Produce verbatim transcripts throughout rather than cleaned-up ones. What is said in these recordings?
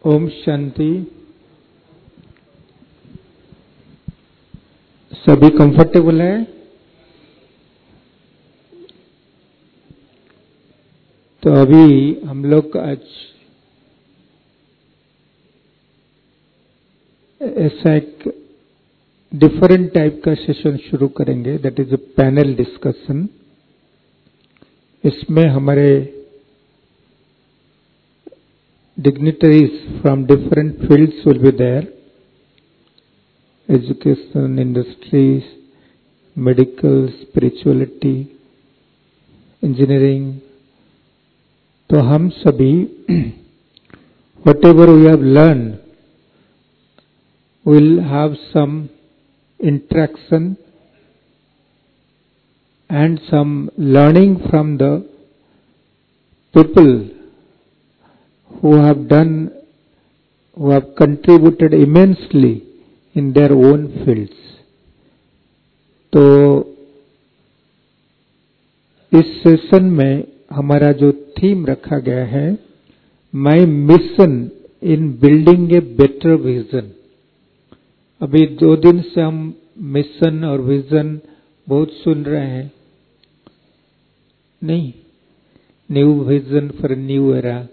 ओम शांति। सभी कंफर्टेबल हैं? तो अभी हम लोग आज ऐसा एक डिफरेंट टाइप का सेशन शुरू करेंगे, that is a panel discussion. इसमें हमारे dignitaries from different fields will be there, education, industries, medical, spirituality, engineering. तो हम सभी whatever we have learned will have some interaction and some learning from the people who have done, who have contributed immensely in their own fields. तो इस session में हमारा जो theme रखा गया है, my mission in building a better vision. अभी दो दिन से हम मिशन और विजन बहुत सुन रहे हैं, नहीं? New vision for new era.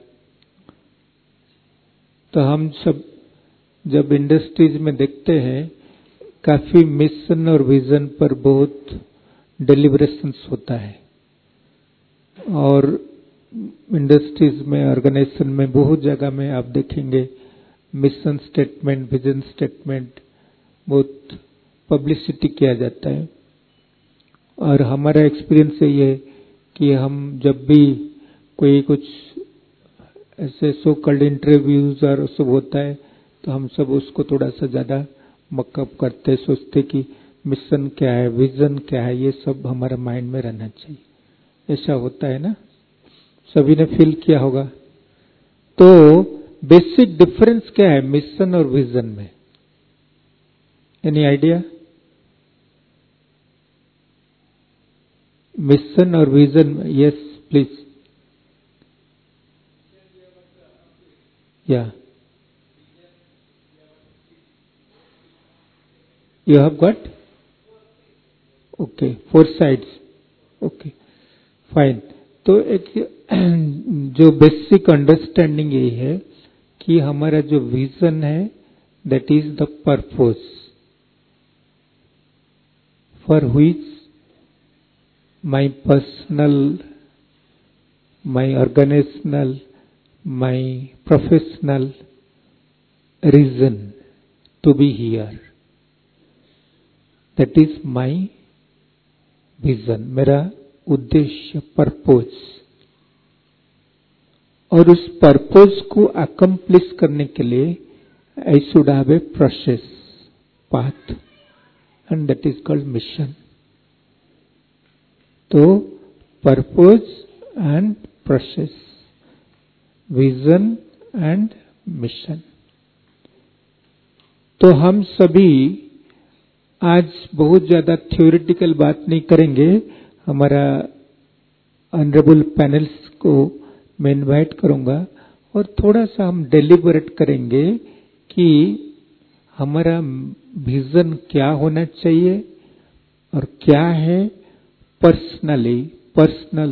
तो हम सब जब इंडस्ट्रीज में देखते हैं, काफी मिशन और विजन पर बहुत डिलिब्रेशंस होता है, और इंडस्ट्रीज में, ऑर्गेनाइजेशन में बहुत जगह में आप देखेंगे मिशन स्टेटमेंट, विजन स्टेटमेंट बहुत पब्लिसिटी किया जाता है। और हमारा एक्सपीरियंस ये है कि हम जब भी कोई कुछ ऐसे सो कॉल्ड इंटरव्यूज और सब होता है, तो हम सब उसको थोड़ा सा ज्यादा मकअप करते, सोचते कि मिशन क्या है, विजन क्या है, ये सब हमारा माइंड में रहना चाहिए। ऐसा होता है ना? सभी ने फील किया होगा। तो बेसिक डिफरेंस क्या है मिशन और विजन में? Any idea? मिशन और vision, yes please. Yeah. You have got? Okay. Four sides. Okay. Fine. तो एक जो बेसिक अंडरस्टैंडिंग यही है कि हमारा जो विजन है, that is the purpose for which my personal, my organisational, my professional reason to be here, that is my vision, मेरा उद्देश्य, पर्पस। और उस पर्पस को अकम्प्लिश करने के लिए I should have a process, path, and that is called mission. तो purpose and process, vision and mission. तो हम सभी आज बहुत ज्यादा थ्योरेटिकल बात नहीं करेंगे। हमारा ऑनरेबल पैनल्स को मैं इनवाइट करूंगा और थोड़ा सा हम डेलिबरेट करेंगे कि हमारा विजन क्या होना चाहिए और क्या है पर्सनली, पर्सनल,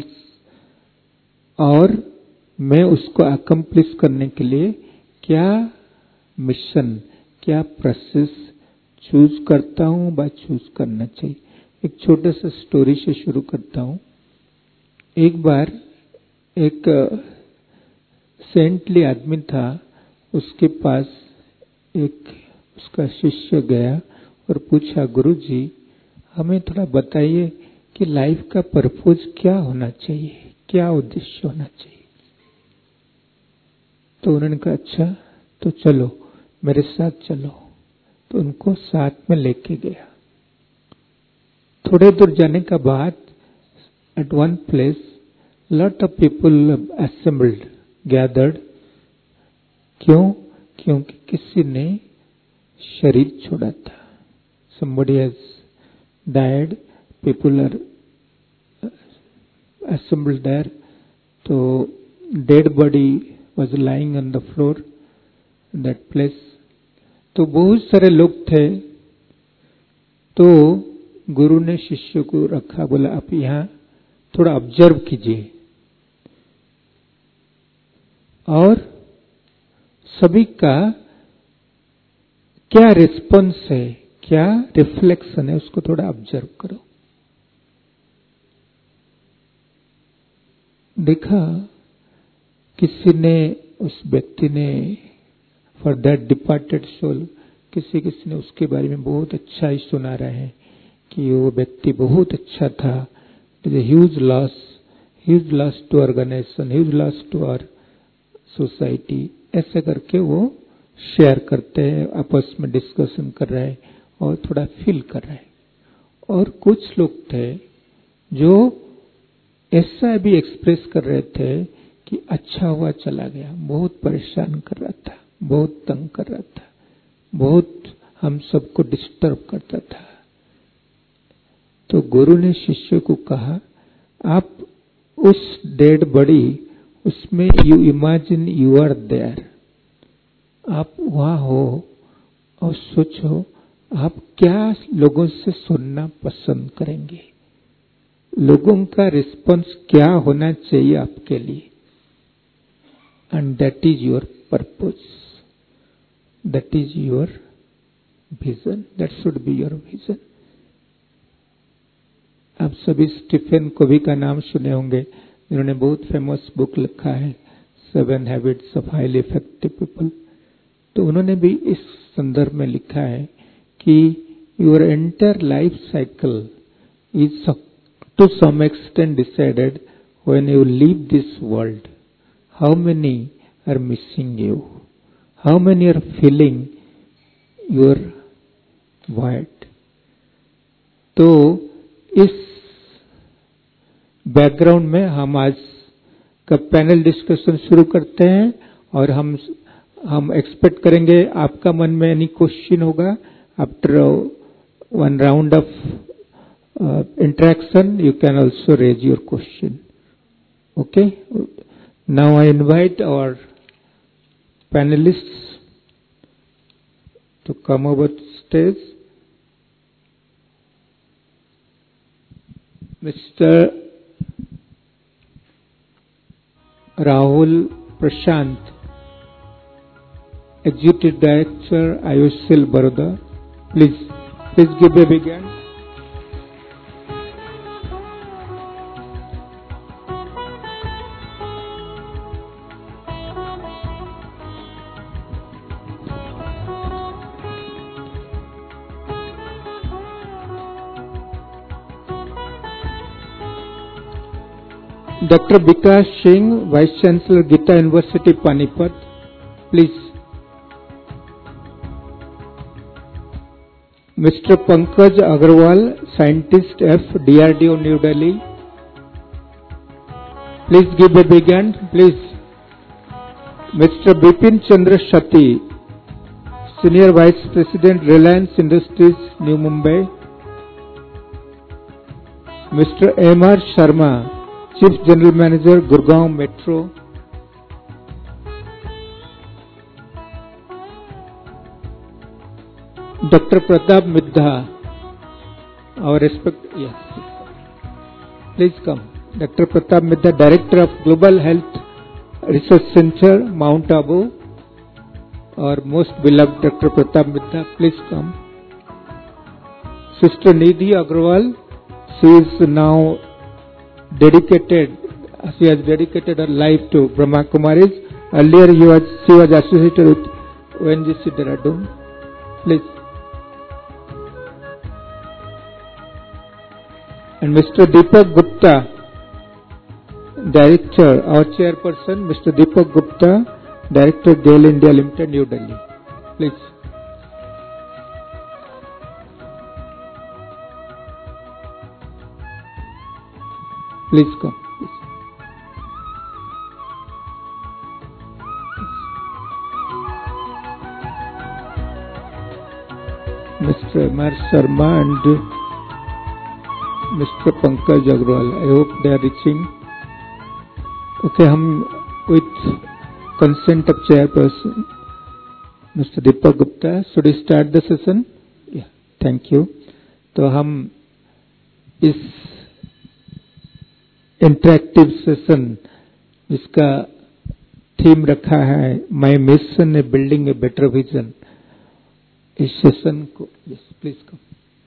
और मैं उसको अकम्प्लिश करने के लिए क्या मिशन, क्या प्रोसेस चूज करता हूं व चूज करना चाहिए। एक छोटे से स्टोरी से शुरू करता हूं। एक बार एक सेंटली आदमी था, उसके पास एक उसका शिष्य गया और पूछा, गुरुजी हमें थोड़ा बताइए कि लाइफ का पर्पस क्या होना चाहिए, क्या उद्देश्य होना चाहिए। तो उन्होंने कहा, अच्छा तो चलो मेरे साथ चलो। तो उनको साथ में लेके गया। थोड़े दूर जाने का बाद at one place lot of people assembled, gathered. क्यों? क्योंकि किसी ने शरीर छोड़ा था। somebody has died, people are assembled there. तो dead body was lying on the floor, that place. तो बहुत सारे लोग थे, तो गुरु ने शिष्य को रखा, बोला आप यहाँ थोड़ा ऑब्जर्व कीजिए और सभी का क्या रिस्पॉन्स है, क्या रिफ्लेक्शन है, उसको थोड़ा ऑब्जर्व करो। देखा किसी ने, उस व्यक्ति ने, फॉर दैट डिपार्टेड सोल, किसी किसी ने उसके बारे में बहुत अच्छा ही सुना रहे हैं कि वो व्यक्ति बहुत अच्छा था, huge loss, huge loss to organisation, huge loss to our society, ऐसे करके वो शेयर करते हैं, आपस में डिस्कशन कर रहे हैं और थोड़ा फील कर रहे हैं। और कुछ लोग थे जो ऐसा भी एक्सप्रेस कर रहे थे कि अच्छा हुआ चला गया, बहुत परेशान कर रहा था, बहुत तंग कर रहा था, बहुत हम सबको डिस्टर्ब करता था। तो गुरु ने शिष्य को कहा, आप उस डेड बॉडी, उसमें you imagine you are there, आप वहां हो और सोचो आप क्या लोगों से सुनना पसंद करेंगे, लोगों का रिस्पॉन्स क्या होना चाहिए आपके लिए, and that is your purpose, that is your vision, that should be your vision. आप सभी स्टीफन कोवी का नाम सुने होंगे, जिन्होंने बहुत फेमस बुक लिखा है, seven habits of highly effective people. तो उन्होंने भी इस संदर्भ में लिखा है कि your entire life cycle is to some extent decided when you leave this world. How many are missing you, how many are feeling your void। तो इस बैकग्राउंड में हम आज का पैनल डिस्कशन शुरू करते हैं और हम हम एक्सपेक्ट करेंगे आपका मन में एनी क्वेश्चन होगा। After one round of interaction you can also raise your question. Okay, now I invite our panelists to come over stage. Mister Rahul Prashant, Executive Director, I O C L Baroda. Please, please give a big hand. Doctor Vikas Singh, Vice Chancellor, Gita University, Panipat, please. Mister Pankaj Agarwal, Scientist F, D R D O, New Delhi. Please give a big hand, please. Mister Bipin Chandra Shati, Senior Vice President, Reliance Industries, New Mumbai. Mister M R Sharma, Chief General Manager, Gurgaon Metro. Doctor Pratap Midha, our respect, yes, please come. Doctor Pratap Midha, Director of Global Health Research Center, Mount Abu. Our most beloved Doctor Pratap Midha, please come. Sister Nidhi Agrawal, she is now dedicated, she has dedicated her life to Brahma Kumaris. Earlier he was, she was associated with O N G C Dehradun. Please. And Mister Deepak Gupta, Director, our chairperson, Mister Deepak Gupta, Director, GAIL India Limited, New Delhi. Please. Please come. Please. Mister M R Sharma and Mister Pankaj Agarwal, I hope they are reaching. Okay, हम with consent of chairperson mister Deepak Gupta, should start the session? Thank you. तो हम इस interactive session जिसका थीम रखा है my mission a building a better vision, इस session को यस प्लीज कम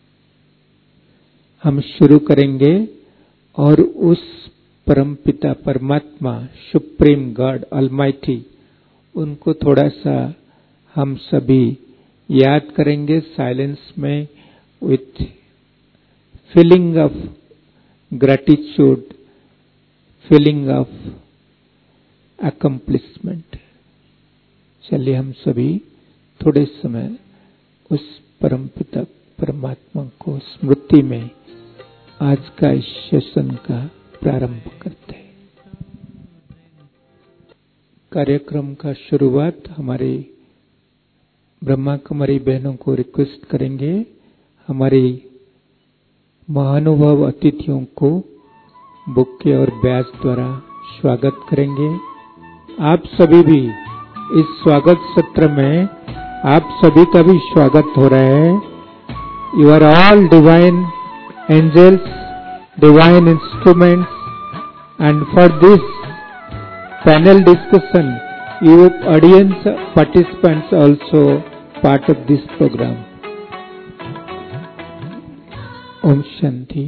हम शुरू करेंगे और उस परमपिता परमात्मा सुप्रीम गॉड ऑलमाइटी उनको थोड़ा सा हम सभी याद करेंगे साइलेंस में with feeling of gratitude, feeling of accomplishment. चलिए हम सभी थोड़े समय उस परमपिता परमात्मा को स्मृति में आज का इस सेशन का प्रारंभ करते हैं। कार्यक्रम का शुरुआत हमारे ब्रह्मा कुमारी बहनों को रिक्वेस्ट करेंगे, हमारी महानुभाव अतिथियों को बुक्के और बैज द्वारा स्वागत करेंगे। आप सभी भी इस स्वागत सत्र में आप सभी का भी स्वागत हो रहा है। You are all divine angels, divine instruments, and for this panel discussion, you audience participants also part of this program. Om Shanti.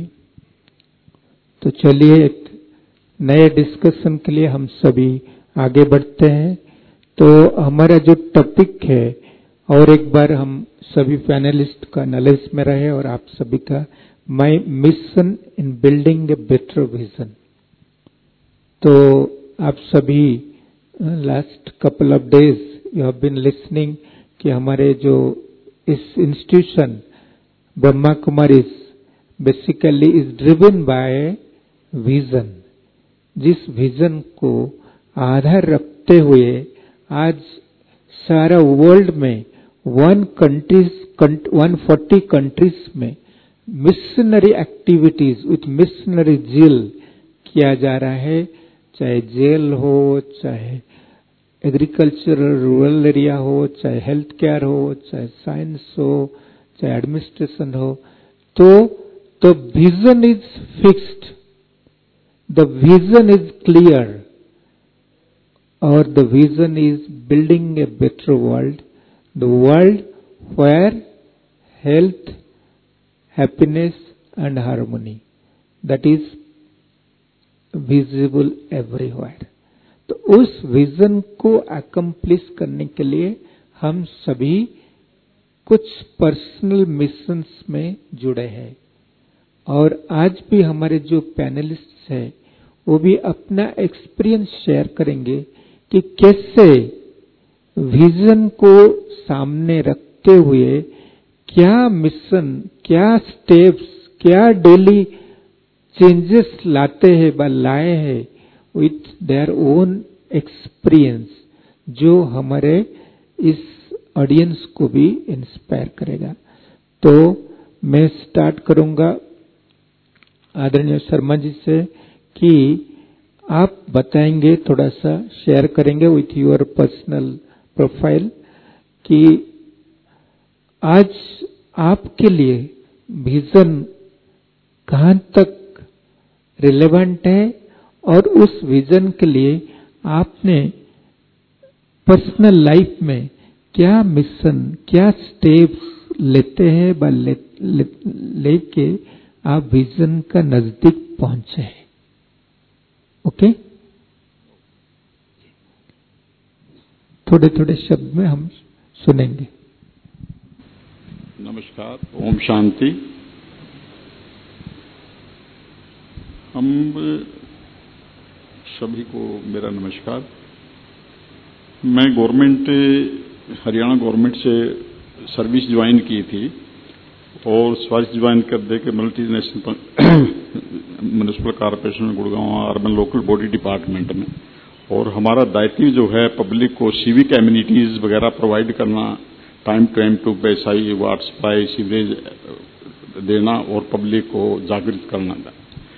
तो चलिए एक नए डिस्कशन के लिए हम सभी आगे बढ़ते हैं। तो हमारा जो टॉपिक है, और एक बार हम सभी पैनलिस्ट का नॉलेज में रहे और आप सभी का my mission in building a better vision. तो आप सभी last couple of days you have been listening कि हमारे जो इस institution Brahma Kumaris basically is driven by vision, जिस विजन को आधार रखते हुए आज सारा वर्ल्ड में one countries one forty countries में missionary activities with missionary zeal किया जा रहा है। चाहे जेल हो, चाहे एग्रीकल्चरल रूरल एरिया हो, चाहे हेल्थ केयर हो, चाहे साइंस हो, चाहे एडमिनिस्ट्रेशन हो, तो तो vision is fixed, the vision is clear, और the vision is building a better world, the world where health, happiness and harmony that is visible everywhere. तो उस विजन को अकम्प्लिश करने के लिए हम सभी कुछ पर्सनल मिशंस में जुड़े हैं, और आज भी हमारे जो पैनलिस्ट्स हैं वो भी अपना एक्सपीरियंस शेयर करेंगे कि कैसे विजन को सामने रखते हुए क्या मिशन, क्या स्टेप्स, क्या डेली चेंजेस लाते हैं व लाए हैं विथ देयर ओन एक्सपीरियंस, जो हमारे इस ऑडियंस को भी इंस्पायर करेगा। तो मैं स्टार्ट करूंगा आदरणीय शर्मा जी से कि आप बताएंगे, थोड़ा सा शेयर करेंगे विथ योर पर्सनल प्रोफाइल कि आज आपके लिए विजन कहां तक रिलेवेंट है, और उस विजन के लिए आपने पर्सनल लाइफ में क्या मिशन, क्या स्टेप्स लेते हैं व ले, ले, लेके आप विजन का नजदीक पहुंचे हैं। ओके, थोड़े थोड़े शब्द में हम सुनेंगे। नमस्कार, ओम शांति। हम सभी को मेरा नमस्कार। मैं गवर्नमेंट हरियाणा गवर्नमेंट से सर्विस ज्वाइन की थी, और सर्विस ज्वाइन कर दे के multi national municipal corporation Gurgaon urban local body department में, और हमारा दायित्व जो है पब्लिक को सिविक एमिनिटीज वगैरह प्रोवाइड करना, टाइम टाइम टू पैसाई वाटर सप्लाई सीवरेज देना और पब्लिक को जागृत करना।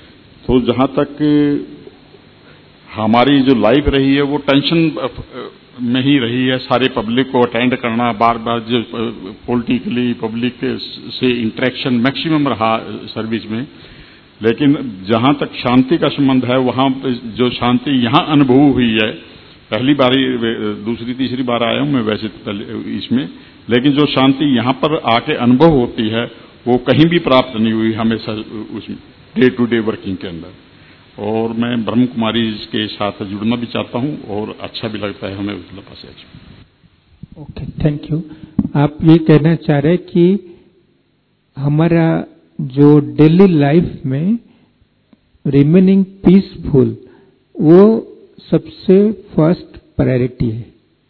तो जहां तक हमारी जो लाइफ रही है वो टेंशन में ही रही है, सारे पब्लिक को अटेंड करना, बार बार जो पॉलिटिकली पब्लिक से इंटरेक्शन मैक्सिमम रहा सर्विस में। लेकिन जहां तक शांति का संबंध है, वहां जो शांति यहां अनुभव हुई है, पहली बार दूसरी तीसरी बार आया हूं मैं वैसे इसमें, लेकिन जो शांति यहां पर आके अनुभव होती है वो कहीं भी प्राप्त नहीं हुई हमेशा उस डे टू डे वर्किंग के अंदर। और मैं ब्रह्म कुमारी के साथ जुड़ना भी चाहता हूं और अच्छा भी लगता है हमें उस पास। Okay, thank you. आप ये कहना चाह रहे हैं कि हमारा जो डेली लाइफ में रिमेनिंग पीसफुल वो सबसे फर्स्ट प्रायोरिटी है,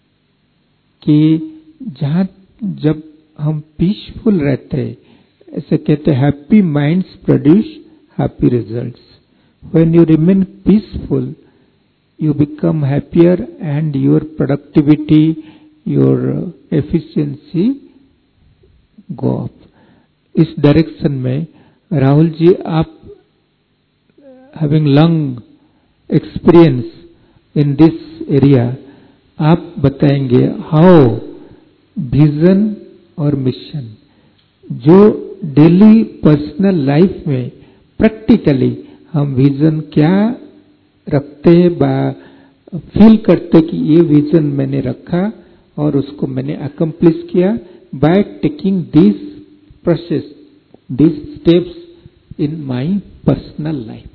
कि जहां जब हम पीसफुल रहते हैं, ऐसे कहते हैं happy minds produce happy results. When you remain peaceful you become happier and your productivity, your efficiency go up. इस डायरेक्शन में राहुल जी, आप having long experience in this area, आप बताएंगे how vision और मिशन जो डेली पर्सनल लाइफ में practically हम विजन क्या रखते हैं, फील करते कि ये विजन मैंने रखा और उसको मैंने अकम्प्लिश किया by taking this process, this steps in my personal life.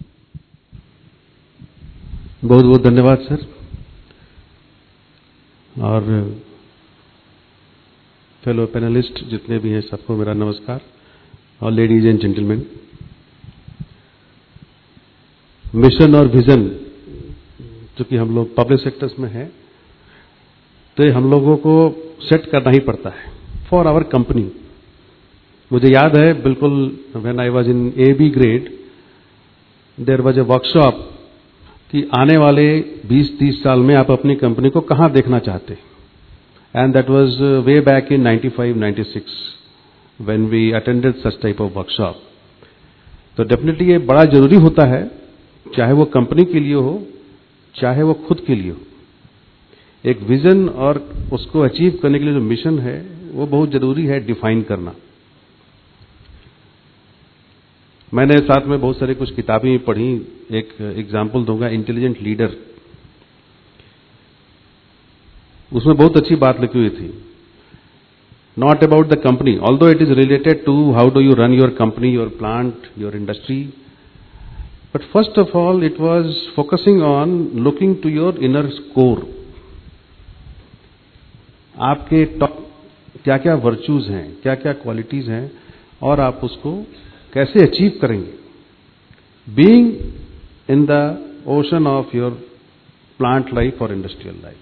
बहुत बहुत धन्यवाद सर। और फेलो पैनलिस्ट जितने भी हैं सबको मेरा नमस्कार। और लेडीज एंड जेंटलमैन, मिशन और विजन चूंकि हम लोग पब्लिक सेक्टर्स में हैं तो हम लोगों को सेट करना ही पड़ता है फॉर आवर कंपनी। मुझे याद है बिल्कुल, when I was in a B grade, there was a workshop कि आने वाले बीस तीस साल में आप अपनी कंपनी को कहां देखना चाहते हैं, and that was way back in ninety five ninety six when we attended such type of workshop. तो डेफिनेटली ये बड़ा जरूरी होता है, चाहे वो कंपनी के लिए हो चाहे वो खुद के लिए हो। एक विजन और उसको अचीव करने के लिए जो मिशन है वो बहुत जरूरी है डिफाइन करना। मैंने साथ में बहुत सारी कुछ किताबें पढ़ी। एक एग्जांपल दूंगा, इंटेलिजेंट लीडर, उसमें बहुत अच्छी बात लिखी हुई थी। Not about the company, although it is related to how do you run your company, your plant, your industry, but first of all it was focusing on looking to your inner core. आपके top क्या क्या virtues हैं, क्या क्या qualities हैं और आप उसको कैसे अचीव करेंगे, being in the ocean of your plant life और इंडस्ट्रियल लाइफ।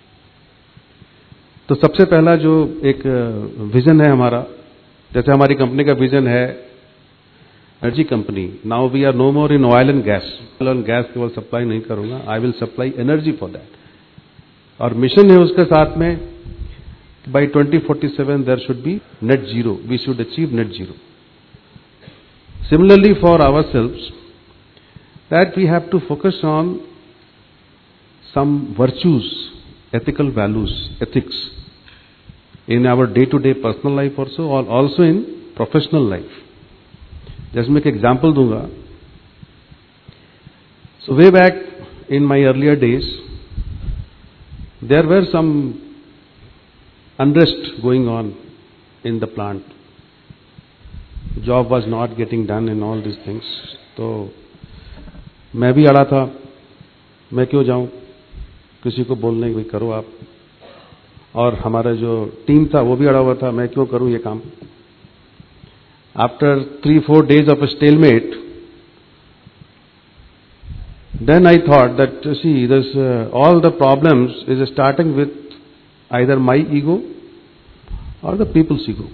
तो सबसे पहला जो एक विजन है हमारा, जैसे हमारी कंपनी का विजन है energy company, now we are no more in oil and gas. Oil and gas केवल सप्लाई नहीं करूंगा, I will supply energy for that. और मिशन है उसके साथ में by twenty forty seven there should be net zero, we should achieve net zero. Similarly for ourselves, that we have to focus on some virtues, ethical values, ethics in our day-to-day personal life also, or also in professional life. जैसे मैं एक example दूंगा। So way back in my earlier days, there were some unrest going on in the plant. Job was not getting done and all these things. तो मैं भी अड़ा था, मैं क्यों जाऊं किसी को बोलने की, करो आप। और हमारा जो टीम था वो भी अड़ा हुआ था, मैं क्यों करूं ये काम। After three four days of stalemate, then I thought that see this uh, all the problems is starting with either my ego or the people's ego.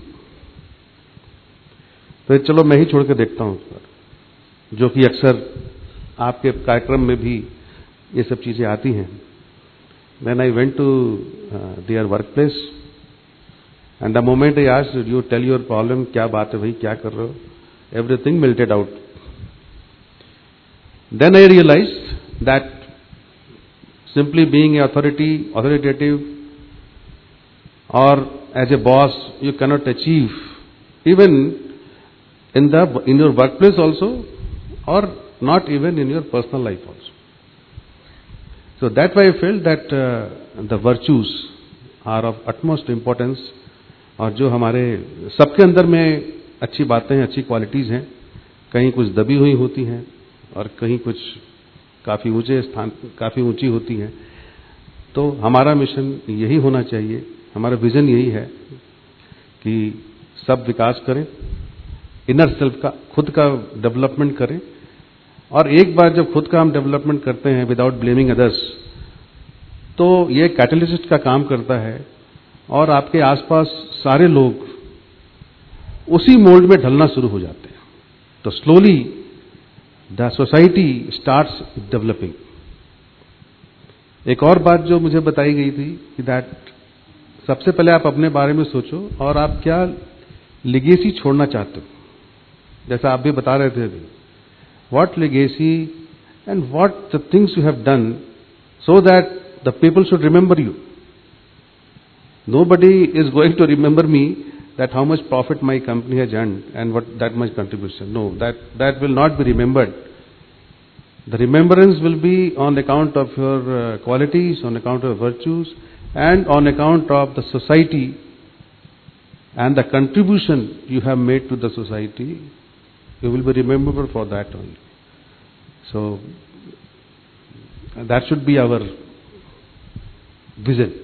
तो चलो मैं ही छोड़ के देखता हूं, जो कि अक्सर आपके कार्यक्रम में भी ये सब चीजें आती हैं। When I went to uh, their workplace, and the moment I asked, you tell your problem, क्या बात है भाई, क्या कर रहे हो, everything melted out. Then I realized that simply being an authority, authoritative, or as a boss, you cannot achieve, even in the in your workplace also, or not even in your personal life also. So that's why I felt that uh, the virtues are of utmost importance. और जो हमारे सबके अंदर में अच्छी बातें हैं, अच्छी क्वालिटीज हैं, कहीं कुछ दबी हुई होती हैं और कहीं कुछ काफी ऊंचे स्थान, काफी ऊंची होती हैं. तो हमारा मिशन यही होना चाहिए, हमारा विजन यही है कि सब विकास करें, इनर सेल्फ का, खुद का डेवलपमेंट करें. और एक बार जब खुद का हम डेवलपमेंट करते हैं विदाउट ब्लेमिंग अदर्स, तो ये कैटलिस्ट का काम करता है और आपके आसपास सारे लोग उसी मोल्ड में ढलना शुरू हो जाते हैं. तो slowly the society starts developing. एक और बात जो मुझे बताई गई थी कि दैट सबसे पहले आप अपने बारे में सोचो और आप क्या लिगेसी छोड़ना चाहते हो. जैसा आप भी बता रहे थे अभी, what legacy and what the things you have done so that the people should remember you. Nobody is going to remember me that how much profit my company has earned and what that much contribution. No, that that will not be remembered. The remembrance will be on account of your uh, qualities, on account of virtues, and on account of the society and the contribution you have made to the society. You will be remembered for that only. So that should be our vision.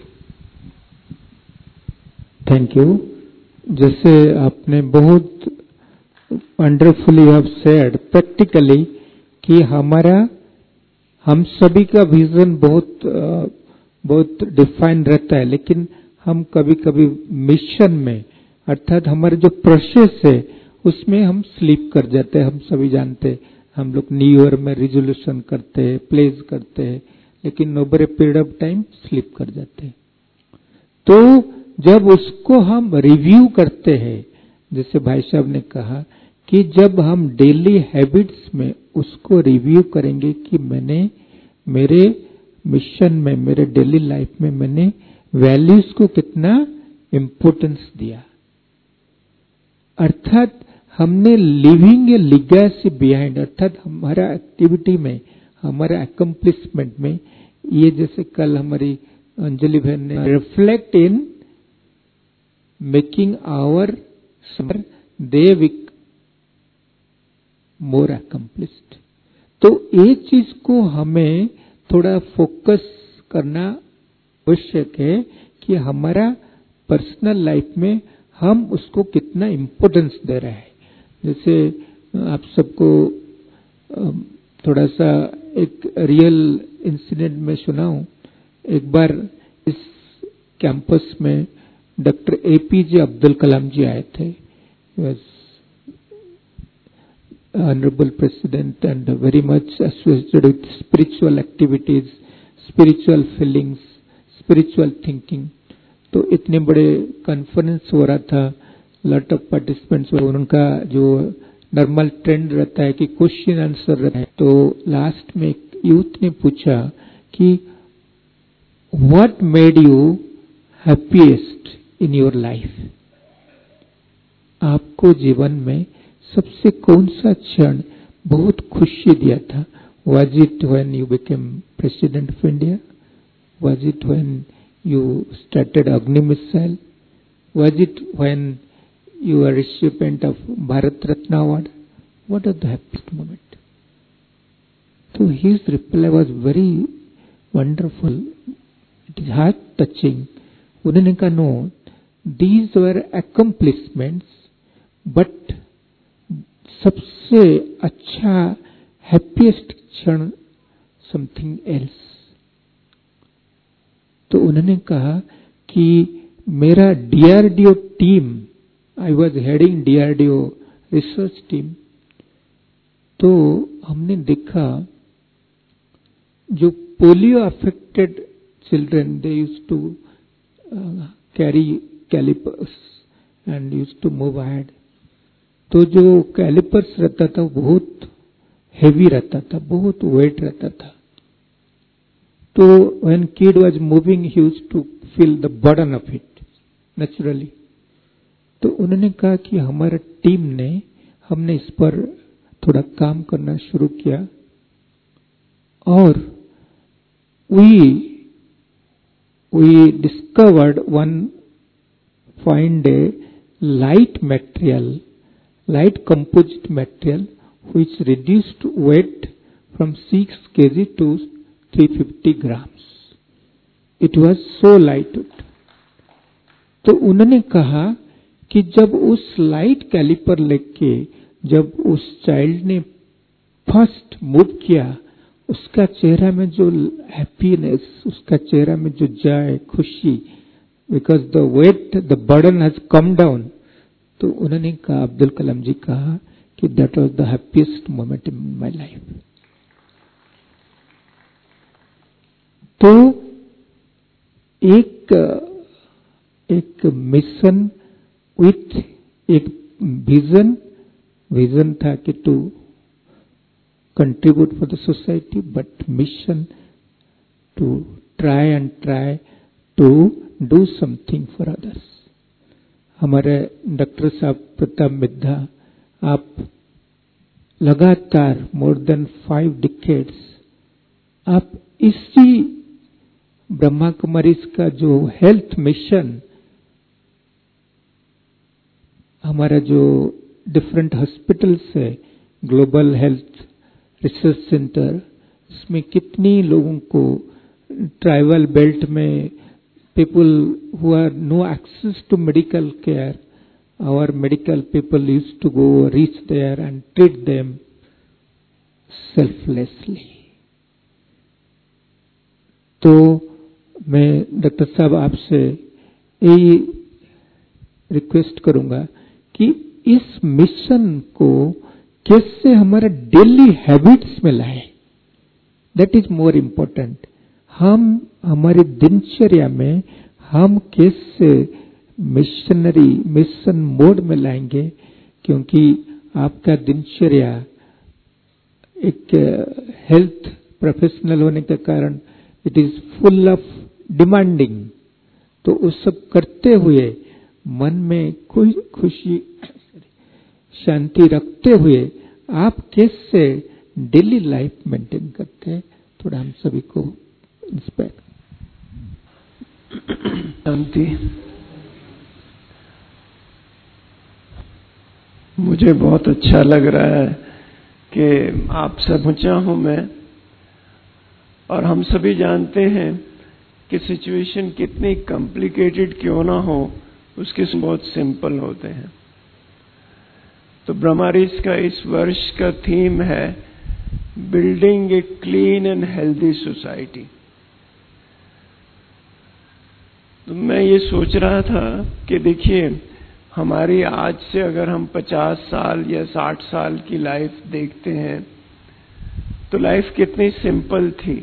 Thank you. जैसे आपने बहुत wonderfully have said practically कि हमारा, हम सभी का vision बहुत बहुत डिफाइन रहता है, लेकिन हम कभी कभी मिशन में, अर्थात हमारे जो प्रोसेस है उसमें हम स्लीप कर जाते हैं. हम सभी जानते हैं, हम लोग न्यू ईयर में रिजोल्यूशन करते हैं, प्लेज करते हैं, लेकिन over a period of time slip कर जाते हैं. तो जब उसको हम रिव्यू करते हैं, जैसे भाई साहब ने कहा कि जब हम डेली हैबिट्स में उसको रिव्यू करेंगे कि मैंने मेरे मिशन में, मेरे डेली लाइफ में मैंने वैल्यूज को कितना इंपॉर्टेंस दिया, अर्थात हमने लिविंग ए लीगेसी बिहाइंड, अर्थात हमारा एक्टिविटी में, हमारा अकम्प्लिशमेंट में, ये जैसे कल हमारी अंजलि बहन ने reflect in making our they more accomplished. तो ये चीज को हमें थोड़ा फोकस करना आवश्यक है कि हमारा पर्सनल लाइफ में हम उसको कितना इम्पोर्टेंस दे रहे हैं. जैसे आप सबको थोड़ा सा एक रियल इंसिडेंट में सुनाऊं. एक बार इस कैंपस में डॉक्टर एपीजे अब्दुल कलाम जी आए थे. Honourable president and very much associated with spiritual activities, spiritual feelings, spiritual thinking. तो इतने बड़े कॉन्फ्रेंस हो रहा था, लॉट ऑफ पार्टिसिपेंट्स. उनका जो नॉर्मल ट्रेंड रहता है कि क्वेश्चन आंसर रहता है. तो लास्ट में एक यूथ ने पूछा कि what made you happiest in your life, आपको जीवन में सबसे कौन सा क्षण बहुत खुशी दिया था? Was it when you became president of India? Was it when you started Agni missile? Was it when you are recipient of Bharat Ratna award? What are the happiest moment? तो his reply was very wonderful, it is heart touching. उन्होंने कहा, no, these were accomplishments, but सबसे अच्छा happiest क्षण something else. तो उन्होंने कहा कि मेरा DRDO team, I was heading DRDO research team, तो हमने देखा जो polio affected children, they used to carry calipers and used to move ahead. तो जो कैलिपर्स रहता था बहुत हेवी रहता था, बहुत वेट रहता था. तो when kid was moving, he used to feel the burden of it naturally. तो उन्होंने कहा कि हमारा टीम ने हमने इस पर थोड़ा काम करना शुरू किया और we we discovered one find a light material, light composite material which reduced weight from six kilograms to three hundred fifty grams. It was so light. तो उन्होंने कहा कि जब उस लाइट कैलिपर लेके जब उस चाइल्ड ने फर्स्ट मूव किया, उसका चेहरा में जो हैप्पीनेस, उसका चेहरा में जो जय, खुशी, because the weight the burden has come down. तो उन्होंने कहा, अब्दुल कलाम जी कहा कि that was the happiest moment in my life. तो एक एक मिशन विथ एक विजन विजन था कि to contribute for the society, but mission to try and try to do something for others. हमारे डॉक्टर साहब प्रताप मिद्धा, आप लगातार मोर देन फाइव डिकेड्स आप इसी ब्रह्मा कुमारीज का जो हेल्थ मिशन, हमारा जो डिफरेंट हॉस्पिटल्स है, ग्लोबल हेल्थ रिसर्च सेंटर, इसमें कितनी लोगों को ट्राइबल बेल्ट में people who are no access to medical care, our medical people used to go reach there and treat them selflessly. तो मैं डॉक्टर साहब आपसे यही रिक्वेस्ट करूंगा कि इस मिशन को कैसे हमारे डेली हैबिट्स में लाए. That is more important. हम हमारी दिनचर्या में हम कैसे मिशनरी मिशन मोड में लाएंगे, क्योंकि आपका दिनचर्या एक हेल्थ प्रोफेशनल होने के कारण it is full of demanding. तो उस सब करते हुए मन में कोई खुशी शांति रखते हुए आप कैसे डेली लाइफ मेंटेन करते हैं, थोड़ा हम सभी को इंस्पायर. शांति. मुझे बहुत अच्छा लग रहा है कि आप सब पहुंचा हूं मैं, और हम सभी जानते हैं कि सिचुएशन कितनी कॉम्प्लिकेटेड क्यों ना हो, उसके बहुत सिंपल होते हैं. तो ब्रह्मारीज का इस वर्ष का थीम है building a clean and healthy society. तो मैं ये सोच रहा था कि देखिए, हमारी आज से अगर हम पचास साल या साठ साल की लाइफ देखते हैं तो लाइफ कितनी सिंपल थी,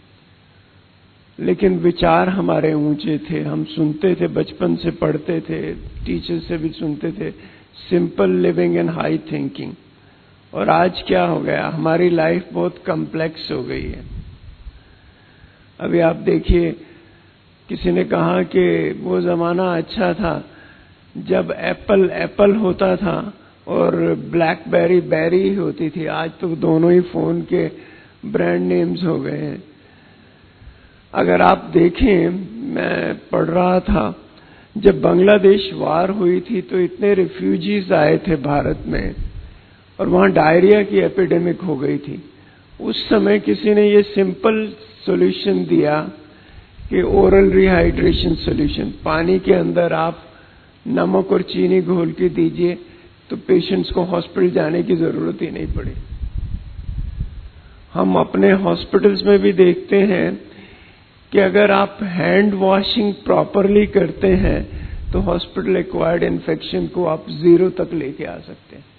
लेकिन विचार हमारे ऊंचे थे. हम सुनते थे, बचपन से पढ़ते थे, टीचर से भी सुनते थे, simple living and high thinking. और आज क्या हो गया, हमारी लाइफ बहुत कॉम्प्लेक्स हो गई है. अभी आप देखिए, किसी ने कहा कि वो जमाना अच्छा था जब एप्पल एप्पल होता था और ब्लैकबेरी बेरी होती थी. आज तो दोनों ही फोन के ब्रांड नेम्स हो गए हैं. अगर आप देखें, मैं पढ़ रहा था, जब बांग्लादेश वार हुई थी तो इतने रिफ्यूजीज आए थे भारत में और वहां डायरिया की एपिडेमिक हो गई थी. उस समय किसी ने ये सिंपल सॉल्यूशन दिया कि ओरल रिहाइड्रेशन सॉल्यूशन, पानी के अंदर आप नमक और चीनी घोल के दीजिए तो पेशेंट्स को हॉस्पिटल जाने की जरूरत ही नहीं पड़ी. हम अपने हॉस्पिटल्स में भी देखते हैं कि अगर आप हैंड वॉशिंग प्रॉपरली करते हैं तो हॉस्पिटल एक्वायर्ड इन्फेक्शन को आप जीरो तक लेके आ सकते हैं.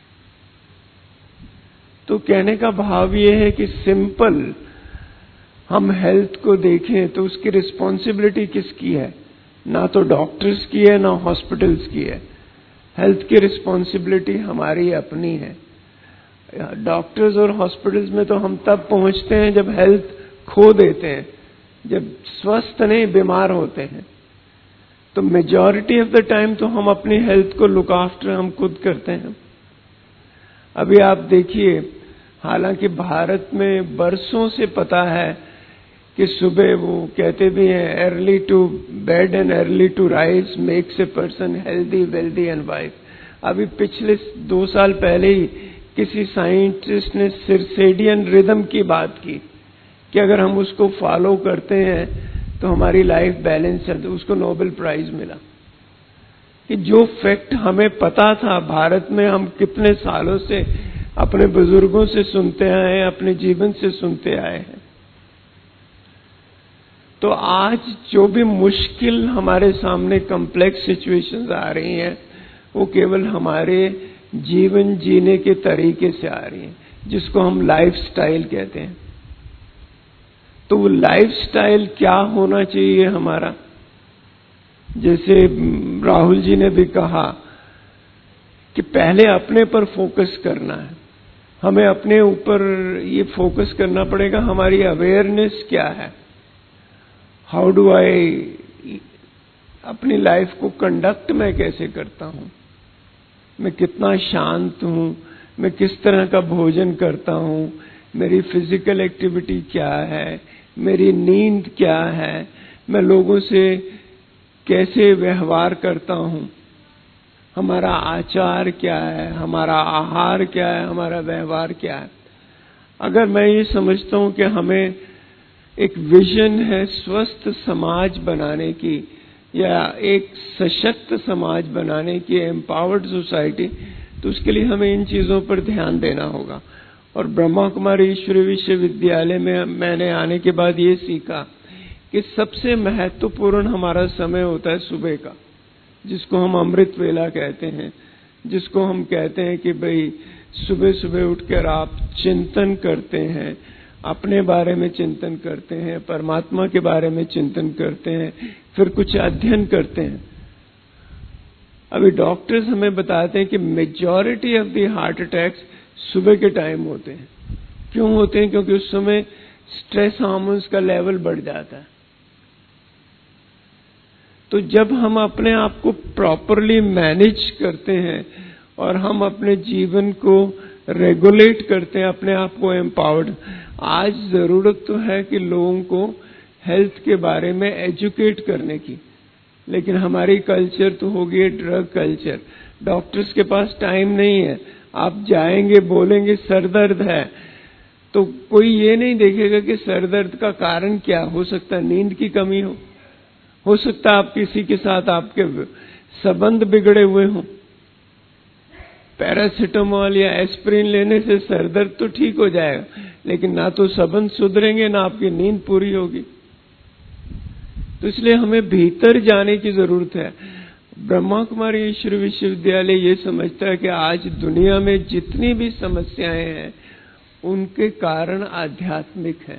तो कहने का भाव ये है कि सिंपल हम हेल्थ को देखें तो उसकी रिस्पॉन्सिबिलिटी किसकी है? ना तो डॉक्टर्स की है, ना हॉस्पिटल्स की है. हेल्थ की रिस्पॉन्सिबिलिटी हमारी अपनी है. डॉक्टर्स और हॉस्पिटल्स में तो हम तब पहुंचते हैं जब हेल्थ खो देते हैं, जब स्वस्थ नहीं बीमार होते हैं। तो मेजॉरिटी ऑफ द टाइम तो हम अपनी हेल्थ को लुक आफ्टर हम खुद करते हैं। अभी आप देखिए, हालांकि भारत में बरसों से पता है कि सुबह वो कहते भी हैं early to bed and early to rise makes a person healthy wealthy and wise. अभी पिछले दो साल पहले ही किसी साइंटिस्ट ने सिरसेडियन रिदम की बात की कि अगर हम उसको फॉलो करते हैं तो हमारी लाइफ बैलेंस चलती, उसको नोबेल प्राइज मिला। कि जो फैक्ट हमें पता था, भारत में हम कितने सालों से अपने बुजुर्गों से सुनते आए हैं, अपने जीवन से सुनते आए हैं। तो आज जो भी मुश्किल हमारे सामने कॉम्प्लेक्स सिचुएशंस आ रही हैं, वो केवल हमारे जीवन जीने के तरीके से आ रही हैं, जिसको हम लाइफस्टाइल कहते हैं। तो वो लाइफस्टाइल क्या होना चाहिए हमारा? जैसे राहुल जी ने भी कहा कि पहले अपने पर फोकस करना है। हमें अपने ऊपर ये फोकस करना पड़ेगा, हमारी अवेयरनेस क्या है, हाउ डू आई, अपनी लाइफ को कंडक्ट मैं कैसे करता हूं, मैं कितना शांत हूं, मैं किस तरह का भोजन करता हूं, मेरी फिजिकल एक्टिविटी क्या है, मेरी नींद क्या है, मैं लोगों से कैसे व्यवहार करता हूं, हमारा आचार क्या है, हमारा आहार क्या है, हमारा व्यवहार क्या है। अगर मैं ये समझता हूं कि हमें एक विजन है स्वस्थ समाज बनाने की, या एक सशक्त समाज बनाने की, एम्पावर्ड सोसाइटी, तो उसके लिए हमें इन चीजों पर ध्यान देना होगा। और ब्रह्मा कुमारी ईश्वरीय विश्वविद्यालय में मैंने आने के बाद ये सीखा कि सबसे महत्वपूर्ण हमारा समय होता है सुबह का, जिसको हम अमृत वेला कहते हैं, जिसको हम कहते हैं कि भाई सुबह सुबह उठकर आप चिंतन करते हैं, अपने बारे में चिंतन करते हैं, परमात्मा के बारे में चिंतन करते हैं, फिर कुछ अध्ययन करते हैं। अभी डॉक्टर्स हमें बताते हैं कि majority of the heart attacks सुबह के टाइम होते हैं। क्यों होते हैं? क्योंकि उस समय स्ट्रेस हार्मोन्स का लेवल बढ़ जाता है। तो जब हम अपने आप को प्रॉपरली मैनेज करते हैं और हम अपने जीवन को रेगुलेट करते हैं, अपने आप को एम्पावर्ड, आज जरूरत तो है कि लोगों को हेल्थ के बारे में एजुकेट करने की, लेकिन हमारी कल्चर तो हो गई ड्रग कल्चर। डॉक्टर्स के पास टाइम नहीं है। आप जाएंगे, बोलेंगे सर दर्द है, तो कोई ये नहीं देखेगा कि सर दर्द का कारण क्या हो सकता है। नींद की कमी हो हो सकता है आप किसी के साथ आपके संबंध बिगड़े हुए हों। पैरासिटामोल या एस्प्रिन लेने से सर दर्द तो ठीक हो जाएगा, लेकिन ना तो संबंध सुधरेंगे, ना आपकी नींद पूरी होगी। तो इसलिए हमें भीतर जाने की जरूरत है। ब्रह्मा कुमारी ईश्वरीय विश्वविद्यालय ये समझता है कि आज दुनिया में जितनी भी समस्याएं हैं, उनके कारण आध्यात्मिक है।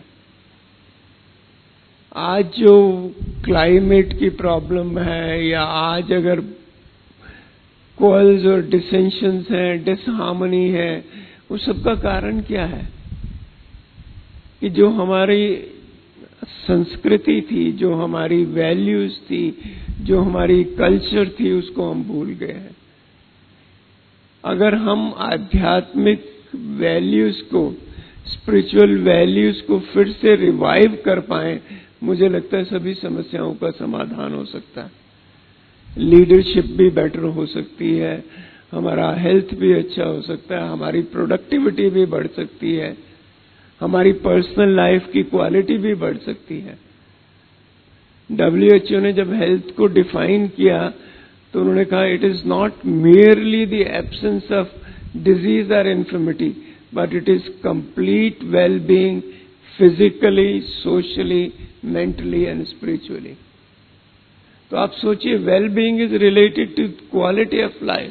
आज जो क्लाइमेट की प्रॉब्लम है, या आज अगर क्वार्रल्स और डिसेंशंस हैं, डिसहार्मनी है, वो सबका कारण क्या है? कि जो हमारी संस्कृति थी, जो हमारी वैल्यूज थी, जो हमारी कल्चर थी, उसको हम भूल गए हैं। अगर हम आध्यात्मिक वैल्यूज को, स्पिरिचुअल वैल्यूज को फिर से रिवाइव कर पाए, मुझे लगता है सभी समस्याओं का समाधान हो सकता है। लीडरशिप भी बेटर हो सकती है, हमारा हेल्थ भी अच्छा हो सकता है, हमारी प्रोडक्टिविटी भी बढ़ सकती है, हमारी पर्सनल लाइफ की क्वालिटी भी बढ़ सकती है। डब्ल्यू एच ओ ने जब हेल्थ को डिफाइन किया तो उन्होंने कहा it is not merely the absence of disease और infirmity, but it is complete well being physically, socially, mentally and spiritually. तो आप सोचिए, well being is related to quality of life.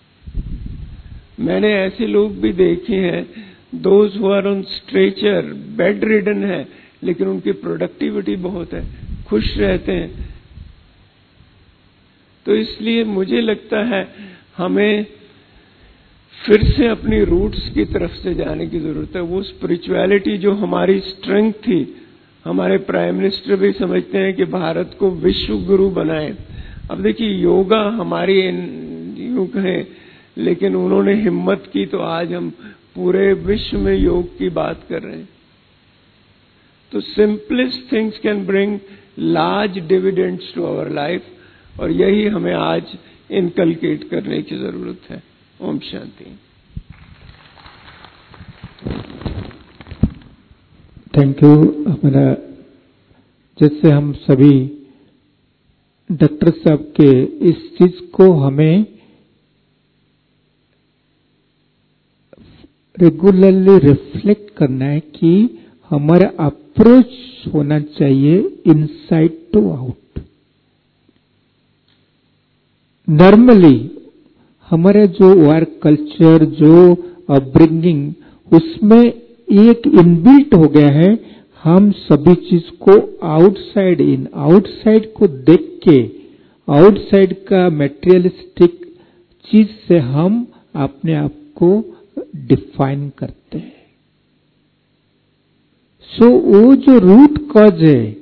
मैंने ऐसे लोग भी देखे हैं, those who are on stretcher, bedridden है, लेकिन उनकी प्रोडक्टिविटी बहुत है, खुश रहते हैं। तो इसलिए मुझे लगता है हमें फिर से अपनी रूट्स की तरफ से जाने की जरूरत है। वो स्पिरिचुअलिटी जो हमारी स्ट्रेंथ थी, हमारे प्राइम मिनिस्टर भी समझते हैं कि भारत को विश्व गुरु बनाए। अब देखिए, योगा हमारी यूं कहें, लेकिन उन्होंने हिम्मत की तो आज हम पूरे विश्व में योग की बात कर रहे हैं। तो simplest things can bring large dividends to our life, और यही हमें आज इनकलकेट करने की जरूरत है। ओम शांति। Thank you. हमारा जैसे हम सभी डॉक्टर साहब के इस चीज को हमें रेगुलरली रिफ्लेक्ट करना है कि हमारा अप्रोच होना चाहिए इनसाइड टू आउट। नॉर्मली हमारा जो वर्क कल्चर, जो अपब्रिंगिंग, उसमें एक इनबिल्ट हो गया है। हम सभी चीज को आउटसाइड इन, आउटसाइड को देख के, आउटसाइड का मटेरियलिस्टिक चीज से हम अपने आप को डिफाइन करते हैं। सो so, वो जो रूट कॉज है,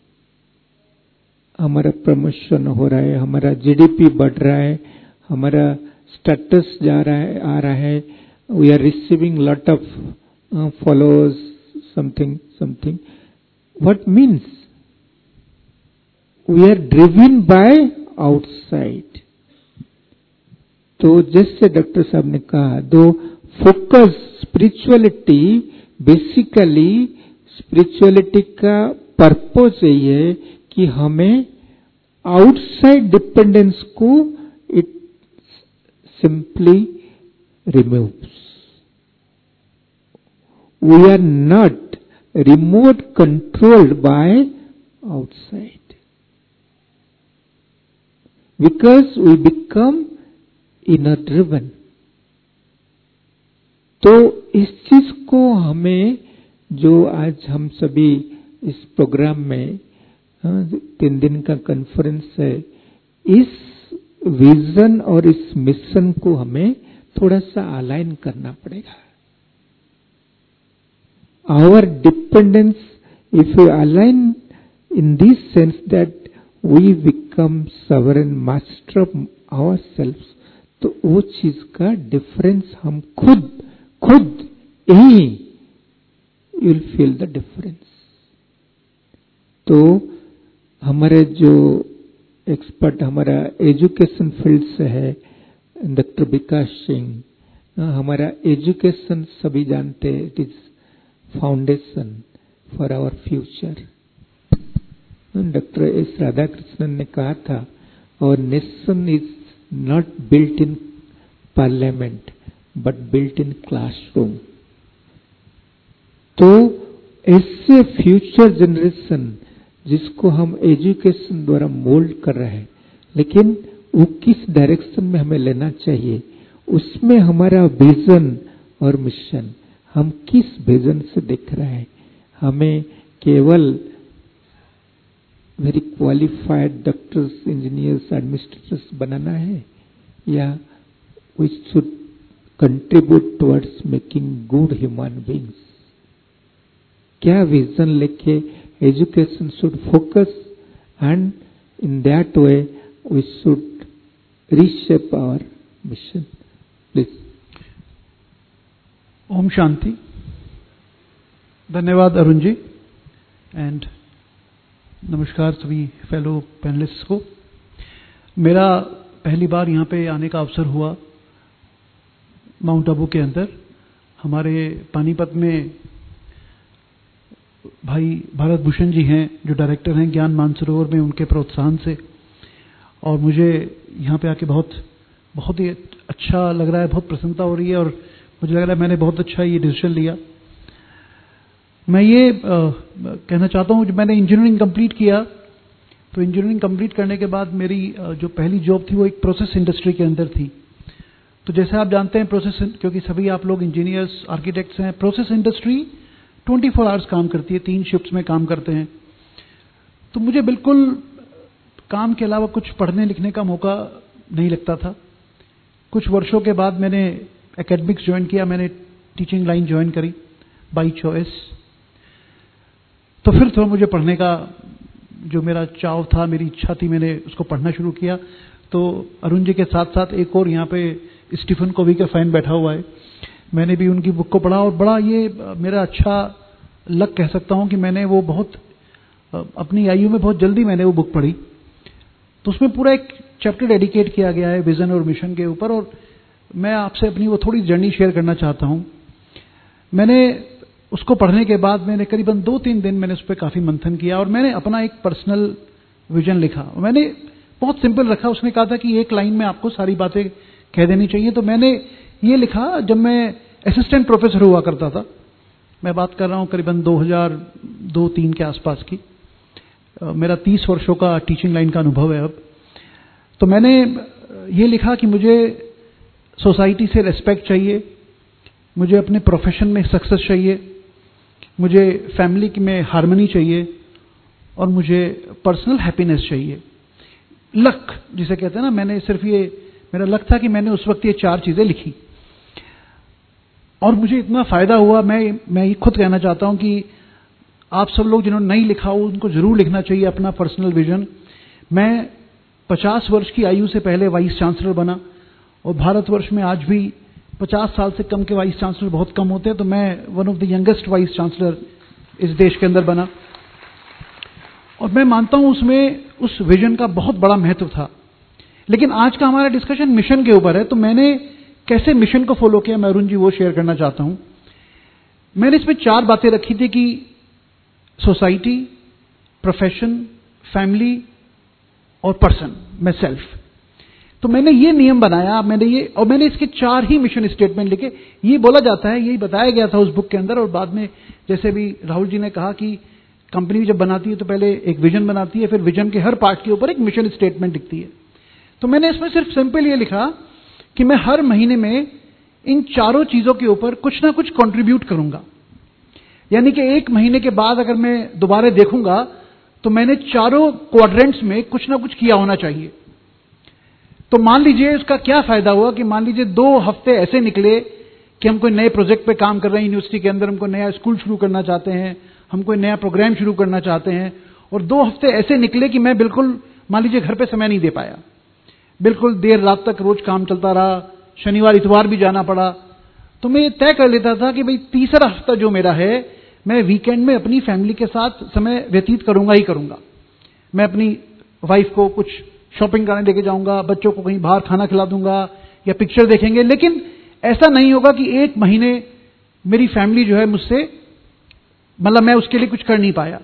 हमारा प्रमोशन हो रहा है, हमारा जीडीपी बढ़ रहा है, हमारा स्टेटस जा रहा है, आ रहा है, we are receiving lot of followers, something something, what means we are driven by outside. तो जैसे डॉक्टर साहब ने कहा, do focus spirituality, basically spirituality का पर्पस यही है कि हमें आउटसाइड डिपेंडेंस को it simply removes. We are not remote controlled by outside, because we become inner driven. तो इस चीज को हमें, जो आज हम सभी इस प्रोग्राम में, तीन दिन का कॉन्फ्रेंस है, इस विजन और इस मिशन को हमें थोड़ा सा अलाइन करना पड़ेगा। Our dependence, if you align in this sense that we become sovereign master of our self, तो वो चीज का डिफरेंस हम खुद खुद ही you will feel the difference. तो हमारे जो एक्सपर्ट हमारा एजुकेशन फील्ड से है, डॉक्टर विकास सिंह, हमारा एजुकेशन सभी जानते हैं, it is foundation for our future. Doctor S Radhakrishnan ने कहा था, और nation is not built in parliament but built in classroom. तो ऐसे फ्यूचर जनरेशन जिसको हम एजुकेशन द्वारा मोल्ड कर रहे हैं, लेकिन वो किस डायरेक्शन में हमें लेना चाहिए, उसमें हमारा विजन और मिशन, हम किस विजन से देख रहे हैं। हमें केवल very qualified doctors, engineers, administrators बनाना है, या we should contribute towards making good human beings. क्या विजन लेके education should focus, and in that way we should reshape our mission. Please. ओम शांति। धन्यवाद अरुण जी, एंड नमस्कार सभी फेलो पैनलिस्ट्स को। मेरा पहली बार यहाँ पे आने का अवसर हुआ माउंट आबू के अंदर। हमारे पानीपत में भाई भारत भूषण जी हैं, जो डायरेक्टर हैं ज्ञान मानसरोवर में, उनके प्रोत्साहन से, और मुझे यहाँ पे आके बहुत बहुत ही अच्छा लग रहा है, बहुत प्रसन्नता हो रही है, और मुझे लग रहा है मैंने बहुत अच्छा ये डिसीजन लिया। मैं ये आ, कहना चाहता हूँ, जब मैंने इंजीनियरिंग कंप्लीट किया, तो इंजीनियरिंग कंप्लीट करने के बाद मेरी आ, जो पहली जॉब थी वो एक प्रोसेस इंडस्ट्री के अंदर थी। तो जैसे आप जानते हैं प्रोसेस, क्योंकि सभी आप लोग इंजीनियर्स, आर्किटेक्ट्स हैं, प्रोसेस इंडस्ट्री चौबीस आवर्स काम करती है, तीन शिफ्ट्स में काम करते हैं। तो मुझे बिल्कुल काम के अलावा कुछ पढ़ने लिखने का मौका नहीं लगता था। कुछ वर्षों के बाद मैंने एकेडमिक्स ज्वाइन किया, मैंने टीचिंग लाइन ज्वाइन करी बाई चॉइस। तो फिर थोड़ा मुझे पढ़ने का जो मेरा चाव था, मेरी इच्छा थी, मैंने उसको पढ़ना शुरू किया। तो अरुण जी के साथ साथ एक और यहाँ पे स्टीफन कोवी का फैन बैठा हुआ है, मैंने भी उनकी बुक को पढ़ा और बड़ा ये मेरा अच्छा लक कह सकता हूँ कि मैंने वो बहुत अपनी आयु में बहुत जल्दी मैंने वो बुक पढ़ी। तो उसमें पूरा एक चैप्टर डेडिकेट किया गया है विजन और मिशन के ऊपर, और मैं आपसे अपनी वो थोड़ी जर्नी शेयर करना चाहता हूँ। मैंने उसको पढ़ने के बाद मैंने करीबन दो तीन दिन मैंने उस पर काफ़ी मंथन किया और मैंने अपना एक पर्सनल विजन लिखा। मैंने बहुत सिंपल रखा। उसने कहा था कि एक लाइन में आपको सारी बातें कह देनी चाहिए। तो मैंने ये लिखा, जब मैं असिस्टेंट प्रोफेसर हुआ करता था, मैं बात कर रहा हूँ करीबन दो हज़ार दो तीन के आसपास की, मेरा तीस वर्षों का टीचिंग लाइन का अनुभव है अब। तो मैंने ये लिखा कि मुझे सोसाइटी से रिस्पेक्ट चाहिए, मुझे अपने प्रोफेशन में सक्सेस चाहिए, मुझे फैमिली में हार्मनी चाहिए और मुझे पर्सनल हैप्पीनेस चाहिए। लक जिसे कहते हैं ना, मैंने सिर्फ ये मेरा लक था कि मैंने उस वक्त ये चार चीजें लिखी और मुझे इतना फायदा हुआ। मैं मैं ये खुद कहना चाहता हूं कि आप सब लोग जिन्होंने नहीं लिखा हो उनको जरूर लिखना चाहिए अपना पर्सनल विजन। मैं पचास वर्ष की आयु से पहले वाइस चांसलर बना और भारतवर्ष में आज भी पचास साल से कम के वाइस चांसलर बहुत कम होते हैं, तो मैं one of the youngest vice chancellor इस देश के अंदर बना। और मैं मानता हूं उसमें उस विजन का बहुत बड़ा महत्व था। लेकिन आज का हमारा डिस्कशन मिशन के ऊपर है, तो मैंने कैसे मिशन को फॉलो किया, मैं अरुण जी वो शेयर करना चाहता हूं। मैंने इसमें चार बातें रखी थी कि सोसाइटी, प्रोफेशन, फैमिली और पर्सन, मैं सेल्फ। तो मैंने ये नियम बनाया, मैंने ये और मैंने इसके चार ही मिशन स्टेटमेंट लिखे। ये बोला जाता है, यही बताया गया था उस बुक के अंदर, और बाद में जैसे भी राहुल जी ने कहा कि कंपनी जब बनाती है तो पहले एक विजन बनाती है, फिर विजन के हर पार्ट के ऊपर एक मिशन स्टेटमेंट लिखती है। तो मैंने इसमें सिर्फ सिंपल ये लिखा कि मैं हर महीने में इन चारों चीजों के ऊपर कुछ ना कुछ कंट्रीब्यूट करूंगा। यानी कि एक महीने के बाद अगर मैं दोबारा देखूंगा तो मैंने चारों क्वाड्रेंट्स में कुछ ना कुछ किया होना चाहिए। तो मान लीजिए उसका क्या फायदा हुआ कि मान लीजिए दो हफ्ते ऐसे निकले कि हम कोई नए प्रोजेक्ट पे काम कर रहे हैं यूनिवर्सिटी के अंदर, हमको नया स्कूल शुरू करना चाहते हैं, हम कोई नया प्रोग्राम शुरू करना चाहते हैं, और दो हफ्ते ऐसे निकले कि मैं बिल्कुल मान लीजिए घर पे समय नहीं दे पाया, बिल्कुल देर रात तक रोज काम चलता रहा, शनिवार इतवार भी जाना पड़ा। तो मैं ये तय कर लेता था कि भाई तीसरा हफ्ता जो मेरा है मैं वीकेंड में अपनी फैमिली के साथ समय व्यतीत करूंगा ही करूंगा। मैं अपनी वाइफ को कुछ शॉपिंग करने लेके जाऊंगा, बच्चों को कहीं बाहर खाना खिला दूंगा या पिक्चर देखेंगे। लेकिन ऐसा नहीं होगा कि एक महीने मेरी फैमिली जो है मुझसे, मतलब मैं उसके लिए कुछ कर नहीं पाया,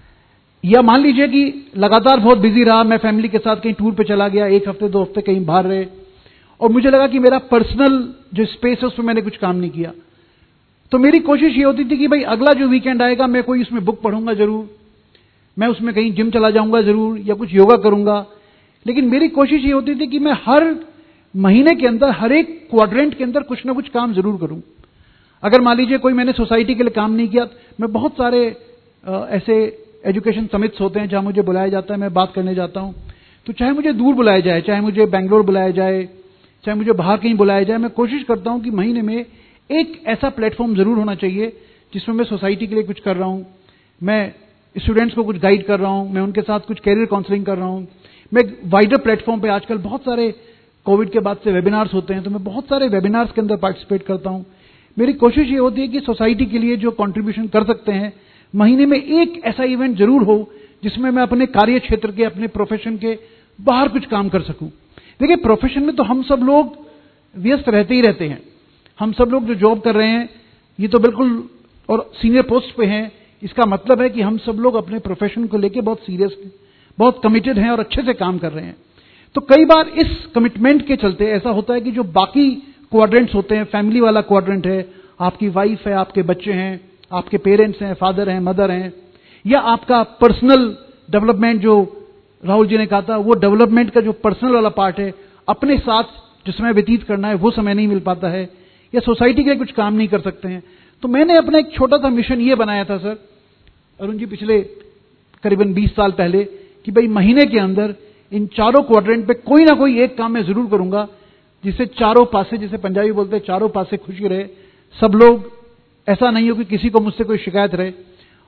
या मान लीजिए कि लगातार बहुत बिजी रहा, मैं फैमिली के साथ कहीं टूर पे चला गया, एक हफ्ते दो हफ्ते कहीं बाहर रहे, और मुझे लगा कि मेरा पर्सनल जो स्पेस है उसमें मैंने कुछ काम नहीं किया। तो मेरी कोशिश ये होती थी कि भाई अगला जो वीकेंड आएगा मैं कोई उसमें बुक पढ़ूंगा जरूर, मैं उसमें कहीं जिम चला जाऊंगा जरूर, या कुछ योगा करूंगा। लेकिन मेरी कोशिश ये होती थी कि मैं हर महीने के अंदर हर एक क्वाड्रेंट के अंदर कुछ ना कुछ काम जरूर करूं। अगर मान लीजिए कोई मैंने सोसाइटी के लिए काम नहीं किया, मैं बहुत सारे आ, ऐसे एजुकेशन समिट्स होते हैं जहां मुझे बुलाया जाता है, मैं बात करने जाता हूं। तो चाहे मुझे दूर बुलाया जाए, चाहे मुझे बेंगलोर बुलाया जाए, चाहे मुझे बाहर कहीं बुलाया जाए, मैं कोशिश करता हूं कि महीने में एक ऐसा प्लेटफॉर्म जरूर होना चाहिए जिसमें मैं सोसाइटी के लिए कुछ कर रहा हूं, मैं स्टूडेंट्स को कुछ गाइड कर रहा हूं, मैं उनके साथ कुछ कैरियर काउंसलिंग कर रहा हूं। मैं वाइडर प्लेटफॉर्म पे, आजकल बहुत सारे कोविड के बाद से वेबिनार्स होते हैं, तो मैं बहुत सारे वेबिनार्स के अंदर पार्टिसिपेट करता हूं। मेरी कोशिश ये होती है कि सोसाइटी के लिए जो कंट्रीब्यूशन कर सकते हैं, महीने में एक ऐसा इवेंट जरूर हो जिसमें मैं अपने कार्य क्षेत्र के, अपने प्रोफेशन के बाहर कुछ काम कर सकूं। देखिए, प्रोफेशन में तो हम सब लोग व्यस्त रहते ही रहते हैं। हम सब लोग जो जॉब कर रहे हैं ये तो बिल्कुल, और सीनियर पोस्ट पे हैं, इसका मतलब है कि हम सब लोग अपने प्रोफेशन को लेकर बहुत सीरियस, बहुत कमिटेड हैं और अच्छे से काम कर रहे हैं। तो कई बार इस कमिटमेंट के चलते ऐसा होता है कि जो बाकी क्वाड्रेंट्स होते हैं, फैमिली वाला क्वाड्रेंट है, आपकी वाइफ है, आपके बच्चे हैं, आपके पेरेंट्स हैं, फादर हैं, मदर हैं, या आपका पर्सनल डेवलपमेंट जो राहुल जी ने कहा था, वो डेवलपमेंट का जो पर्सनल वाला पार्ट है, अपने साथ जो समय व्यतीत करना है वो समय नहीं मिल पाता है, या सोसाइटी के लिए कुछ काम नहीं कर सकते हैं। तो मैंने अपना एक छोटा सा मिशन ये बनाया था सर अरुण जी, पिछले करीबन बीस साल पहले, कि भाई महीने के अंदर इन चारों क्वाड्रेंट पे कोई ना कोई एक काम मैं जरूर करूंगा जिससे चारों पासे, जिसे पंजाबी बोलते हैं, चारों पासे खुशी रहे, सब लोग, ऐसा नहीं हो कि किसी को मुझसे कोई शिकायत रहे।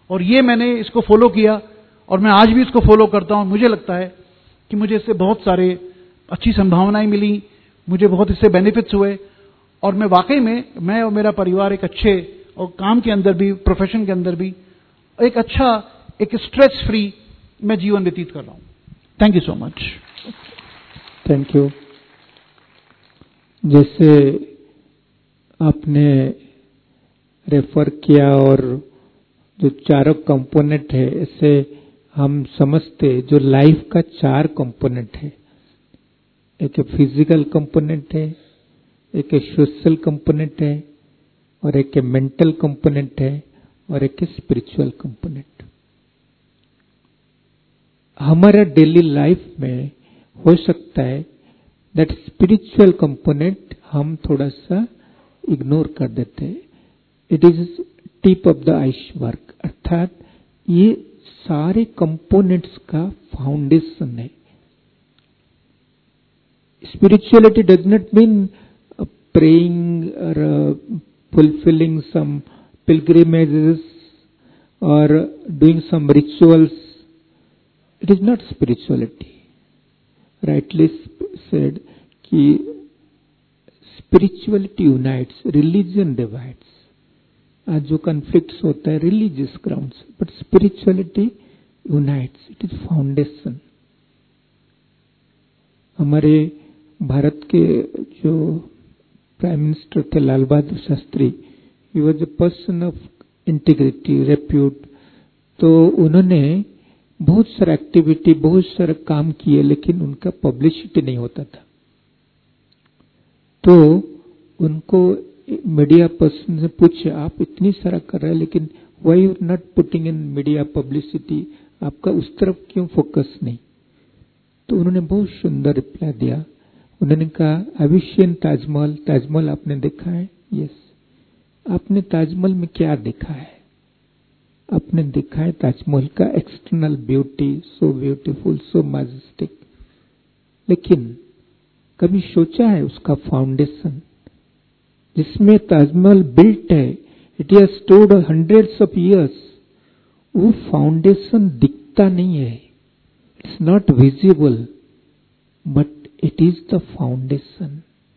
और ये मैंने इसको फॉलो किया और मैं आज भी इसको फॉलो करता हूँ। मुझे लगता है कि मुझे इससे बहुत सारे अच्छी संभावनाएं मिली, मुझे बहुत इससे बेनिफिट्स हुए और मैं वाकई में, मैं और मेरा परिवार एक अच्छे, और काम के अंदर भी, प्रोफेशन के अंदर भी एक अच्छा, एक स्ट्रेस फ्री मैं जीवन व्यतीत कर रहा हूँ। Thank you so much. Thank you. जैसे आपने रेफर किया और जो चारों कंपोनेंट है, ऐसे हम समझते जो लाइफ का चार कंपोनेंट है। एक फिजिकल कंपोनेंट है, एक सोशल कंपोनेंट है, और एक मेंटल कंपोनेंट है, और एक स्पिरिचुअल कंपोनेंट। हमारा डेली लाइफ में हो सकता है दैट स्पिरिचुअल कंपोनेंट हम थोड़ा सा इग्नोर कर देते हैं। It is tip of the iceberg, अर्थात ये सारे कंपोनेंट्स का फाउंडेशन है। Spirituality does not mean praying or uh, fulfilling some pilgrimages or doing some rituals. It is not spirituality. Rightly said कि spirituality unites, religion divides. आज जो conflicts होता है religious grounds, but spirituality unites. It is foundation. हमारे भारत के जो prime minister थे Lal Bahadur Shastri, he was a person of integrity, repute. तो उन्होंने बहुत सारा एक्टिविटी, बहुत सारा काम किए, लेकिन उनका पब्लिसिटी नहीं होता था। तो उनको मीडिया पर्सन से पूछे, आप इतनी सारा कर रहे हैं लेकिन why you not putting in media publicity, आपका उस तरफ क्यों फोकस नहीं? तो उन्होंने बहुत सुंदर रिप्लाई दिया। उन्होंने कहा, अविशियन ताजमहल, ताजमहल आपने देखा है? यस। आपने ताजमहल में क्या देखा है? आपने देखा है ताजमहल का external beauty, so beautiful, so majestic, लेकिन कभी सोचा है उसका फाउंडेशन जिसमें ताजमहल बिल्ट है, it has stored hundreds of years, वो फाउंडेशन दिखता नहीं है, it's not visible, but it is the foundation.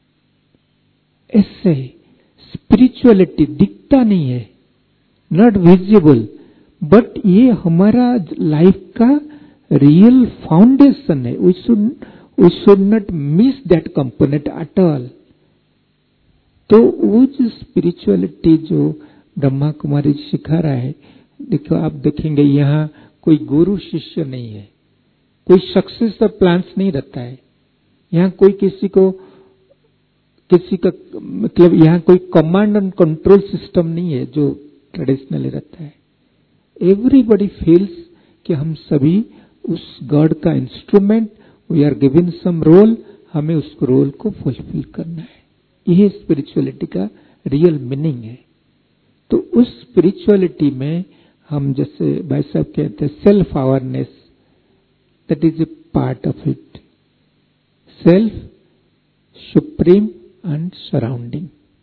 ऐसे स्पिरिचुअलिटी दिखता नहीं है, नॉट विजिबल, बट ये हमारा लाइफ का रियल फाउंडेशन है। We should we should not miss that component at all. तो वो जो स्पिरिचुअलिटी जो ब्रह्मा कुमारी सिखा रहा है, देखो आप देखेंगे यहाँ कोई गुरु शिष्य नहीं है, कोई सक्सेस और प्लान्स नहीं रहता है, यहाँ कोई किसी को किसी का मतलब यहाँ कोई कमांड एंड कंट्रोल सिस्टम नहीं है जो ट्रेडिशनली रहता है। एवरीबॉडी फील्स कि हम सभी उस गॉड का instrument, we are given some role, हमें उस रोल को फुलफिल करना है। यही स्पिरिचुअलिटी का रियल मीनिंग है। तो उस स्पिरिचुअलिटी में हम, जैसे भाई साहब कहते हैं, self awareness, that is a part of it. Self, supreme and surrounding,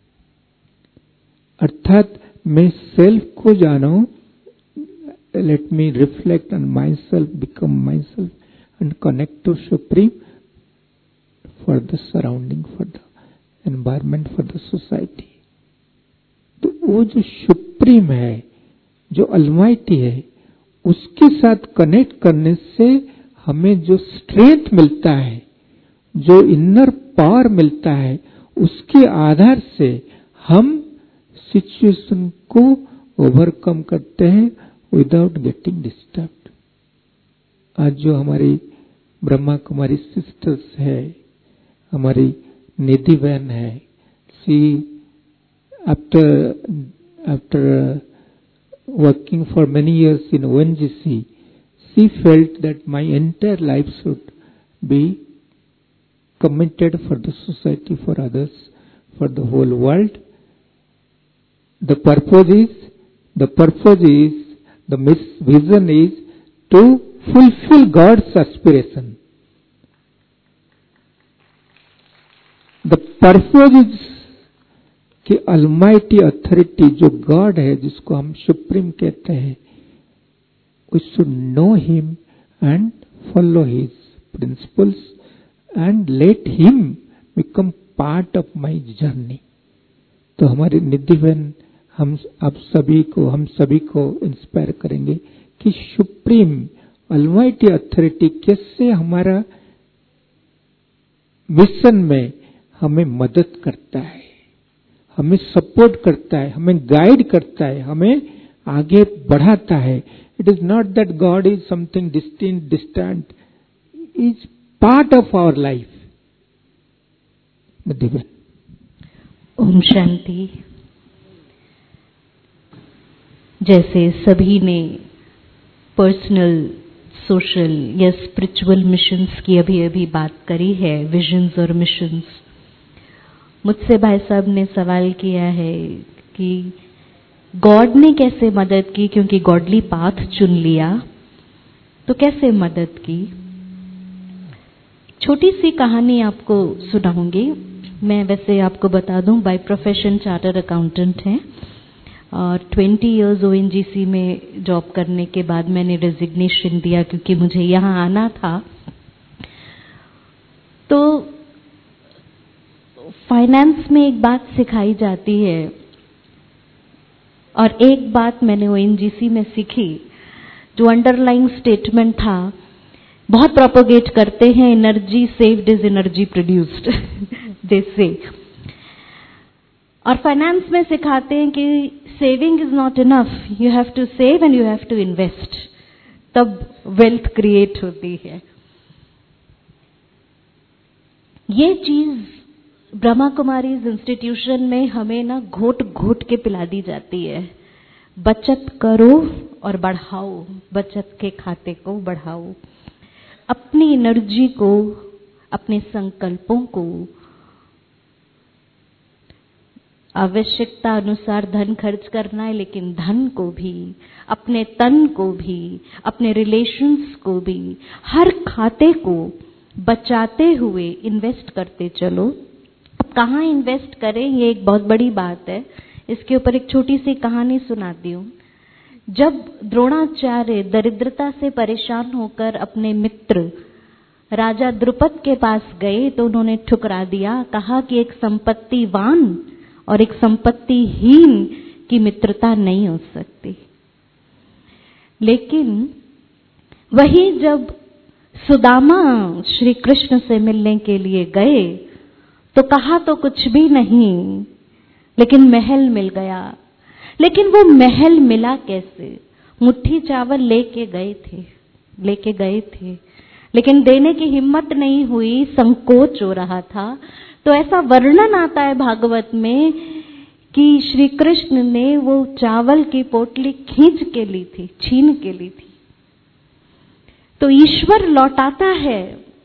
अर्थात मैं सेल्फ को जानूं, let me reflect on myself, become myself and connect to supreme for the surrounding, for the environment, for the society. तो वो जो supreme है, जो Almighty है, उसके साथ कनेक्ट करने से हमें जो स्ट्रेंथ मिलता है, जो इनर पावर मिलता है, उसके आधार से हम सिचुएशन को ओवरकम करते हैं विदाउट गेटिंग डिस्टर्ब्ड। आज जो हमारी ब्रह्मा कुमारी सिस्टर्स है, हमारी निधि बहन है, she after after working for many years in O N G C, she felt that my entire life should be committed for the society, for others, for the whole world. The purpose is, the purpose is, the vision is to fulfill God's aspiration. The purpose is कि Almighty Authority जो god है, जिसको हम supreme कहते हैं, we should know him and follow his principles and let him become part of my journey. तो हमारे निधि बहन हम आप सभी को हम सभी को इंस्पायर करेंगे कि सुप्रीम अलमाइटी अथॉरिटी कैसे हमारा मिशन में हमें मदद करता है, हमें सपोर्ट करता है, हमें गाइड करता है, हमें आगे बढ़ाता है. It is not that god is something distinct distant, is part of our life. ओम शांति. जैसे सभी ने पर्सनल, सोशल या स्पिरिचुअल मिशंस की अभी अभी बात करी है, विजन्स और मिशंस, मुझसे भाई साहब ने सवाल किया है कि गॉड ने कैसे मदद की, क्योंकि गॉडली पाथ चुन लिया तो कैसे मदद की. छोटी सी कहानी आपको सुनाऊंगी. मैं वैसे आपको बता दूं बाय प्रोफेशन चार्टर अकाउंटेंट हैं और ट्वेंटी इयर्स ओएनजीसी में जॉब करने के बाद मैंने रेजिग्नेशन दिया क्योंकि मुझे यहाँ आना था. तो फाइनेंस में एक बात सिखाई जाती है और एक बात मैंने ओएनजीसी में सीखी, जो अंडरलाइंग स्टेटमेंट था, बहुत प्रोपोगेट करते हैं, energy saved is energy produced जैसे. और फाइनेंस में सिखाते हैं कि saving is not enough, you have to save and you have to invest, तब वेल्थ क्रिएट होती है. ये चीज ब्रह्मा कुमारीज इंस्टीट्यूशन में हमें ना घोट घोट के पिला दी जाती है. बचत करो और बढ़ाओ, बचत के खाते को बढ़ाओ, अपनी एनर्जी को, अपने संकल्पों को, आवश्यकता अनुसार धन खर्च करना है, लेकिन धन को भी, अपने तन को भी, अपने रिलेशंस को भी, हर खाते को बचाते हुए इन्वेस्ट करते चलो. अब कहाँ इन्वेस्ट करें, ये एक बहुत बड़ी बात है. इसके ऊपर एक छोटी सी कहानी सुनाती हूँ. जब द्रोणाचार्य दरिद्रता से परेशान होकर अपने मित्र राजा द्रुपद के पास गए तो उन्होंने ठुकरा दिया, कहा कि एक संपत्तिवान और एक संपत्तिहीन की मित्रता नहीं हो सकती. लेकिन वही जब सुदामा श्री कृष्ण से मिलने के लिए गए तो कहा तो कुछ भी नहीं, लेकिन महल मिल गया. लेकिन वो महल मिला कैसे? मुट्ठी चावल लेके गए थे लेके गए थे लेकिन देने की हिम्मत नहीं हुई, संकोच हो रहा था. तो ऐसा वर्णन आता है भागवत में कि श्री कृष्ण ने वो चावल की पोटली खींच के ली थी, छीन के ली थी. तो ईश्वर लौटाता है,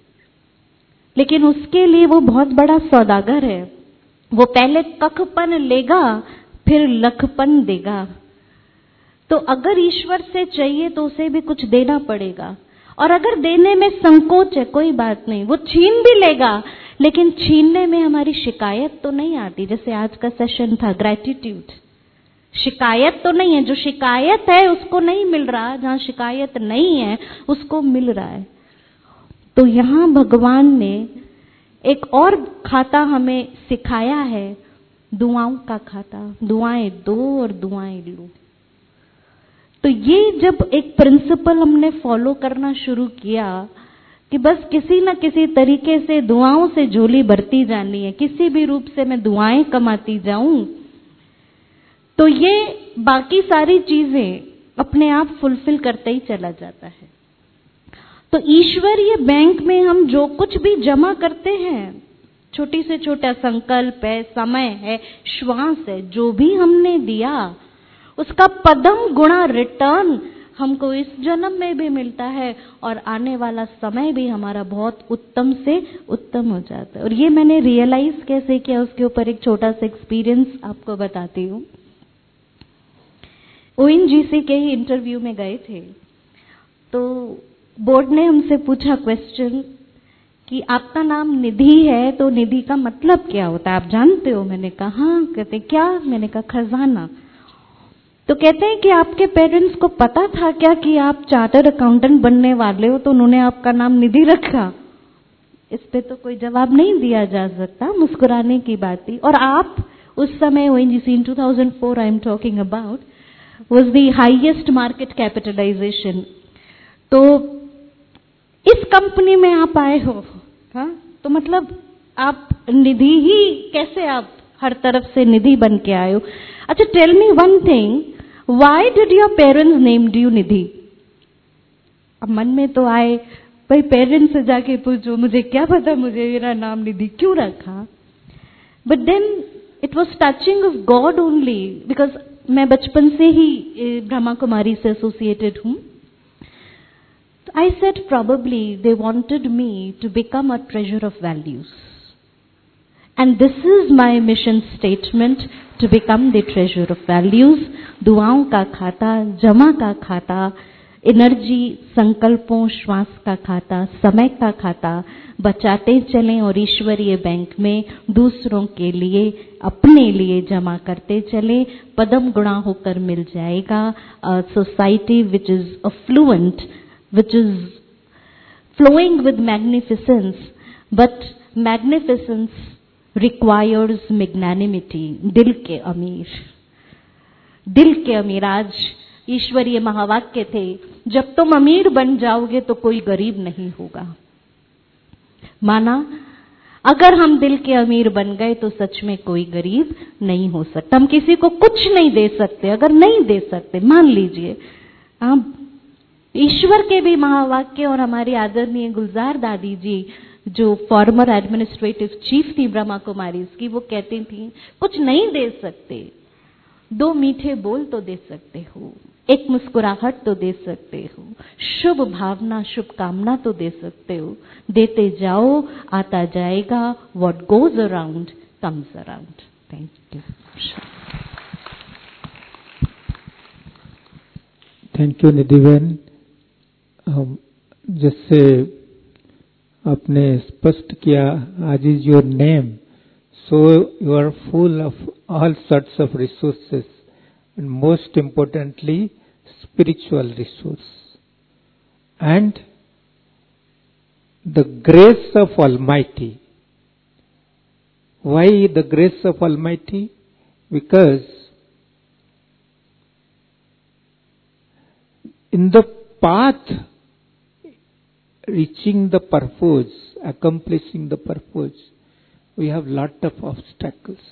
लेकिन उसके लिए वो बहुत बड़ा सौदागर है. वो पहले कखपन लेगा, फिर लखपन देगा. तो अगर ईश्वर से चाहिए तो उसे भी कुछ देना पड़ेगा. और अगर देने में संकोच है, कोई बात नहीं, वो छीन भी लेगा, लेकिन छीनने में हमारी शिकायत तो नहीं आती. जैसे आज का सेशन था, ग्रैटिट्यूड. शिकायत तो नहीं है, जो शिकायत है उसको नहीं मिल रहा, जहां शिकायत नहीं है उसको मिल रहा है. तो यहां भगवान ने एक और खाता हमें सिखाया है, दुआओं का खाता. दुआएं दो और दुआएं लो. तो ये जब एक प्रिंसिपल हमने फॉलो करना शुरू किया कि बस किसी न किसी तरीके से दुआओं से झोली भरती जानी है, किसी भी रूप से मैं दुआएं कमाती जाऊं, तो ये बाकी सारी चीजें अपने आप फुलफिल करते ही चला जाता है. तो ईश्वरीय बैंक में हम जो कुछ भी जमा करते हैं, छोटी से छोटा संकल्प है, समय है, श्वास है, जो भी हमने दिया उसका पदम गुणा रिटर्न हमको इस जन्म में भी मिलता है और आने वाला समय भी हमारा बहुत उत्तम से उत्तम हो जाता है. और ये मैंने रियलाइज कैसे किया, उसके ऊपर एक छोटा सा एक्सपीरियंस आपको बताती हूँ. ओएनजीसी के ही इंटरव्यू में गए थे तो बोर्ड ने हमसे पूछा क्वेश्चन कि आपका नाम निधि है, तो निधि का मतलब क्या होता है, आप जानते हो? मैंने कहा हाँ. कहते क्या? मैंने कहा खजाना. तो कहते हैं कि आपके पेरेंट्स को पता था क्या कि आप चार्टर्ड अकाउंटेंट बनने वाले हो, तो उन्होंने आपका नाम निधि रखा? इस पे तो कोई जवाब नहीं दिया जा सकता, मुस्कुराने की बात थी। और आप उस समय ONGC in two thousand four I am talking about was the highest market capitalisation. तो इस कंपनी में आप आए हो, हाँ, तो मतलब आप निधि ही कैसे, आप हर तरफ से निधि बन के आए हो। अच्छा, tell me one thing, why did your parents named you Nidhi? अब मन में तो आए भाई पेरेंट्स से जाके पूछो, मुझे क्या पता मुझे मेरा नाम निधि क्यों रखा। But then it was touching of god only, because मैं बचपन से ही ब्रह्मा कुमारी से एसोसिएटेड हूँ। I said probably they wanted me to become a treasure of values. And this is my mission statement, to become the treasure of values. दुआओं का खाता, जमा का खाता, एनर्जी, संकल्पों, श्वास का खाता, समय का खाता बचाते चलें और ईश्वरीय बैंक में दूसरों के लिए, अपने लिए जमा करते चलें। पदम गुणा होकर मिल जाएगा society which is affluent, which is flowing with magnificence, but magnificence requires magnanimity. दिल के अमीर, दिल के अमीर। आज ईश्वरीय महावाक्य थे, जब तुम अमीर बन जाओगे तो कोई गरीब नहीं होगा। माना, अगर हम दिल के अमीर बन गए तो सच में कोई गरीब नहीं हो सकता। हम किसी को कुछ नहीं दे सकते, अगर नहीं दे सकते, मान लीजिए आप ईश्वर के भी महावाक्य, और हमारी आदरणीय गुलजार दादी जी जो फॉर्मर एडमिनिस्ट्रेटिव चीफ थी ब्रह्मा कुमारी की, वो कहती थी कुछ नहीं दे सकते, दो मीठे बोल तो दे सकते हो, एक मुस्कुराहट तो दे सकते हो, शुभ भावना, शुभ कामना तो दे सकते हो। देते जाओ, आता जाएगा, what goes around comes around. Thank you. Thank you Nidhi बहन। जैसे आपने स्पष्ट किया, as is your name, so you are full of all sorts of resources and most importantly spiritual resource and the grace of almighty. Why the grace of almighty? Because in the path reaching the purpose, accomplishing the purpose, we have lot of obstacles.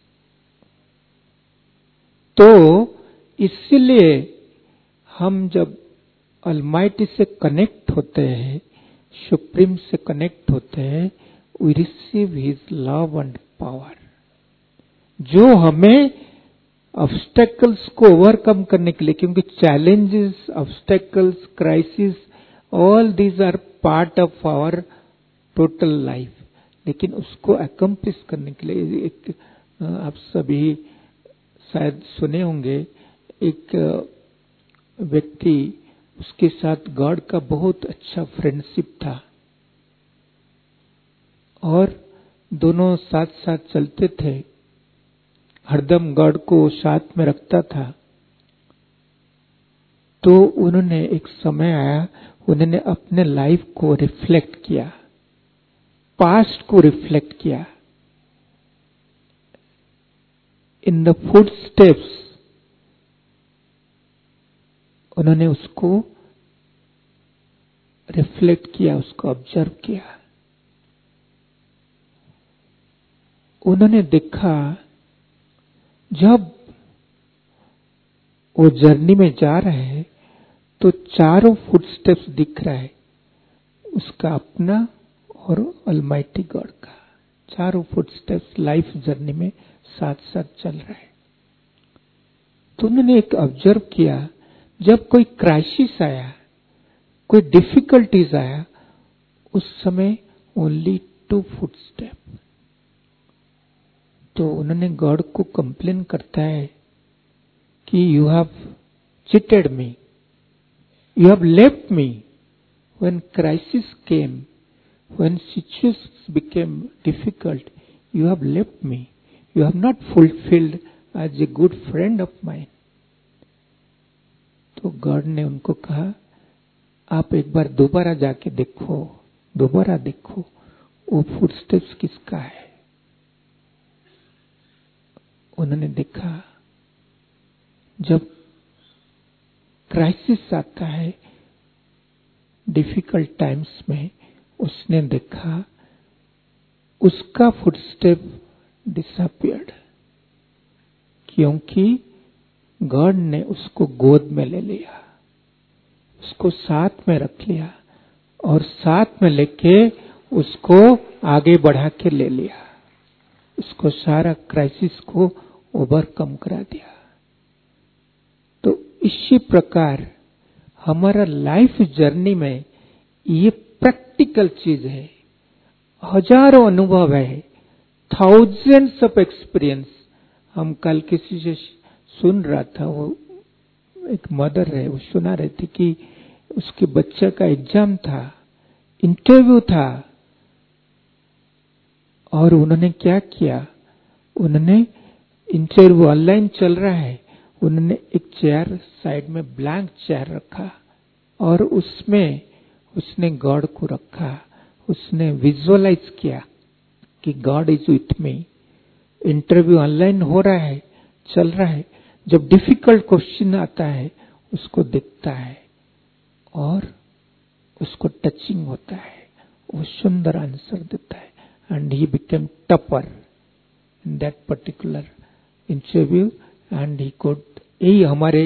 तो इसलिए हम जब Almighty से connect होते हैं, supreme से connect होते हैं, we receive his love and power, जो हमें ऑब्स्टेकल्स को ओवरकम करने के लिए, क्योंकि challenges, obstacles, crisis, all these are part of our total life, लेकिन उसको अकम्प्लिश करने के लिए एक, आप सभी शायद सुने होंगे, एक व्यक्ति, उसके साथ गॉड का बहुत अच्छा फ्रेंडशिप था और दोनों साथ साथ चलते थे, हरदम गॉड को साथ में रखता था। तो उन्होंने एक समय आया, उन्होंने अपने लाइफ को रिफ्लेक्ट किया, पास्ट को रिफ्लेक्ट किया। इन द फुट स्टेप्स उन्होंने उसको रिफ्लेक्ट किया, उसको ऑब्जर्व किया। उन्होंने देखा जब वो जर्नी में जा रहे हैं तो चारों फुटस्टेप्स दिख रहा है, उसका अपना और अलमाइटी गॉड का। चारों फुटस्टेप्स लाइफ जर्नी में साथ साथ चल रहा है। तो उन्होंने एक ऑब्जर्व किया, जब कोई क्राइसिस आया, कोई डिफिकल्टीज आया, उस समय ओनली टू फुटस्टेप। तो उन्होंने गॉड को कंप्लेन करता है कि you have cheated me, you have left me when crisis came, when situations became difficult, you have left me, you have not fulfilled as a good friend of mine. तो god ने उनको कहा, आप एक बार दोबारा जाके देखो, दोबारा देखो वो फुटस्टेप्स किसका है। उन्होंने देखा, जब क्राइसिस आता है डिफिकल्ट टाइम्स में, उसने देखा उसका फुटस्टेप डिसअपियर्ड, क्योंकि गॉड ने उसको गोद में ले लिया, उसको साथ में रख लिया और साथ में लेके उसको आगे बढ़ा के ले लिया, उसको सारा क्राइसिस को ओवरकम करा दिया। तो इसी प्रकार हमारा लाइफ जर्नी में ये प्रैक्टिकल चीज है, हजारों अनुभव है, थाउजेंड्स ऑफ एक्सपीरियंस। हम कल किसी से सुन रहा था, वो एक मदर है, वो सुना रही थी कि उसके बच्चे का एग्जाम था, इंटरव्यू था, और उन्होंने क्या किया, उन्होंने इंटरव्यू ऑनलाइन चल रहा है, उन्होंने एक चेयर साइड में ब्लैंक चेयर रखा और उसमें उसने गॉड को रखा, उसने विजुअलाइज किया कि god is with me. Interview online हो रहा है, चल रहा है, जब डिफिकल्ट क्वेश्चन आता है उसको देखता है और उसको टचिंग होता है, वो सुंदर आंसर देता है, and he became topper in that particular interview and he could. यही हमारे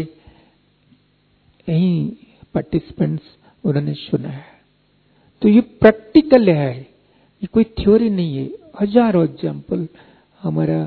यही पार्टिसिपेंट्स उन्होंने सुना है। तो ये प्रैक्टिकल है, ये कोई थ्योरी नहीं है। हजारों एग्जाम्पल हमारा,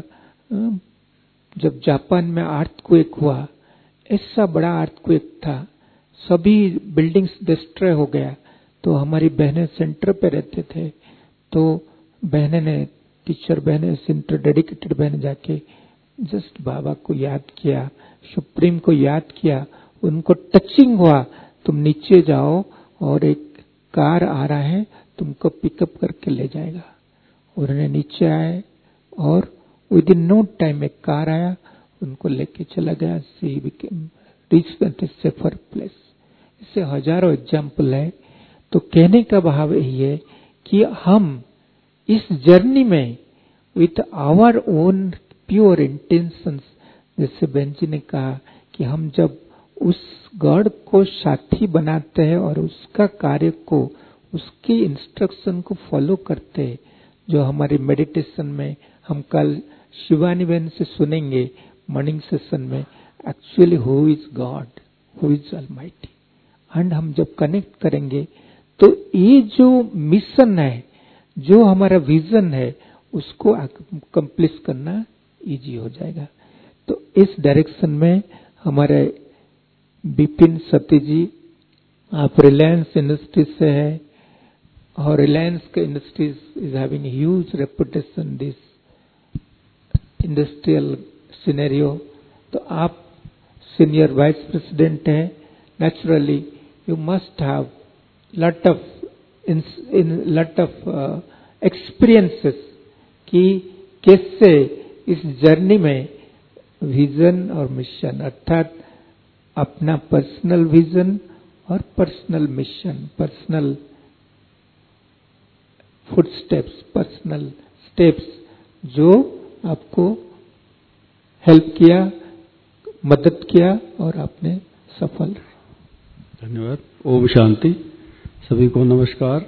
जब जापान में अर्थक्वेक हुआ, ऐसा बड़ा अर्थक्वेक था, सभी बिल्डिंग्स डिस्ट्रॉय हो गया, तो हमारी बहनें सेंटर पे रहते थे, तो बहनें ने, टीचर बहनें, सेंटर डेडिकेटेड बहनें जाके जस्ट बाबा को याद किया, सुप्रीम को याद किया, उनको टचिंग हुआ, तुम नीचे जाओ और एक कार आ रहा है तुमको पिकअप करके ले जाएगा। उन्होंने नीचे आए और विद इन नो टाइम एक कार आया, उनको लेके चला गया, she became reach the safer place. इससे हजारों एग्जाम्पल है। तो कहने का भाव यही है कि हम इस जर्नी में with our own pure intentions, जैसे बहन जी ने कहा कि हम जब उस गॉड को साथी बनाते हैं और उसका कार्य को, उसकी इंस्ट्रक्शन को फॉलो करते हैं, जो हमारी मेडिटेशन में हम कल शिवानी बहन से सुनेंगे मॉर्निंग सेशन में, actually who is god, who is almighty, and हम जब कनेक्ट करेंगे तो ये जो मिशन है, जो हमारा विजन है, उसको अकम्प्लिश करना इजी हो जाएगा। तो इस डायरेक्शन में हमारे बिपिन सती जी, आप रिलायंस इंडस्ट्रीज से है और रिलायंस के industries is having huge reputation this industrial scenario. तो आप सीनियर वाइस प्रेसिडेंट हैं, naturally you must have lot of in lot of experiences कि कैसे इस जर्नी में विजन और मिशन, अर्थात अपना पर्सनल विजन और personal mission, personal footsteps, personal steps जो आपको हेल्प किया, मदद किया और आपने सफल रहे। धन्यवाद। ओम शांति। सभी को नमस्कार।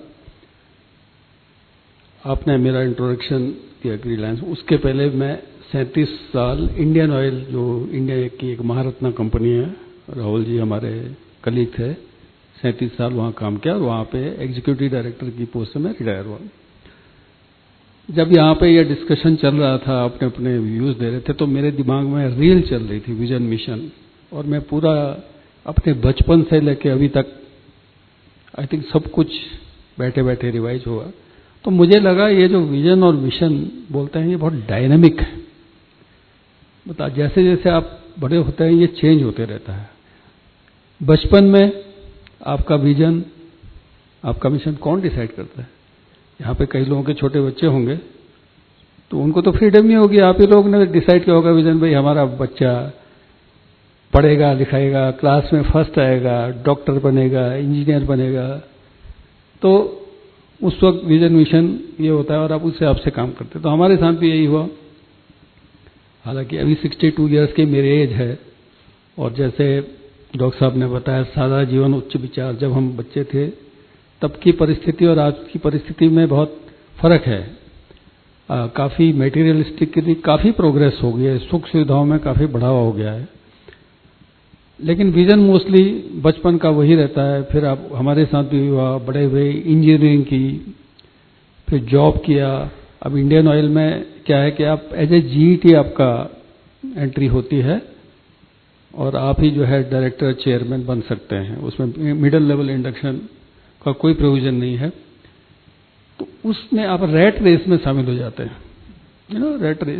आपने मेरा इंट्रोडक्शन किया रिलायंस, उसके पहले मैं सैंतीस साल इंडियन ऑयल, जो इंडिया की एक महारत्ना कंपनी है, राहुल जी हमारे कलीग थे, सैंतीस साल वहाँ काम किया और वहाँ पे एग्जीक्यूटिव डायरेक्टर की पोस्ट से मैं रिटायर हुआ। जब यहाँ पे यह डिस्कशन चल रहा था, अपने अपने व्यूज दे रहे थे, तो मेरे दिमाग में रील चल रही थी, विजन मिशन, और मैं पूरा अपने बचपन से लेके अभी तक आई थिंक सब कुछ बैठे बैठे रिवाइज हुआ। तो मुझे लगा ये जो विजन और मिशन बोलते हैं ये बहुत डायनेमिक है। बता, जैसे जैसे आप बड़े होते हैं ये चेंज होते रहता है। बचपन में आपका विजन, आपका मिशन कौन डिसाइड करता है? यहाँ पे कई लोगों के छोटे बच्चे होंगे तो उनको तो फ्रीडम नहीं होगी, आप ही लोग ने डिसाइड किया होगा विजन, भाई हमारा बच्चा पढ़ेगा लिखाएगा, क्लास में फर्स्ट आएगा, डॉक्टर बनेगा, इंजीनियर बनेगा, तो उस वक्त विजन मिशन ये होता है और आप उससे आपसे काम करते। तो हमारे साथ भी यही हुआ। हालांकि अभी बासठ इयर्स की मेरी एज है और जैसे डॉक्टर साहब ने बताया सादा जीवन उच्च विचार, जब हम बच्चे थे तब की परिस्थिति और आज की परिस्थिति में बहुत फर्क है। आ, काफी मेटीरियलिस्टिक की काफी प्रोग्रेस हो गई है, सुख सुविधाओं में काफी बढ़ावा हो गया है, लेकिन विजन मोस्टली बचपन का वही रहता है। फिर आप हमारे साथ भी हुआ, बड़े हुए, इंजीनियरिंग की, फिर जॉब किया। अब इंडियन ऑयल में क्या है कि आप एज ए जीईटी आपका एंट्री होती है और आप ही जो है डायरेक्टर चेयरमैन बन सकते हैं। उसमें मिडिल लेवल इंडक्शन का कोई प्रोविजन नहीं है। तो उसमें आप रैट रेस में शामिल हो जाते हैं, यू नो रैट रेस,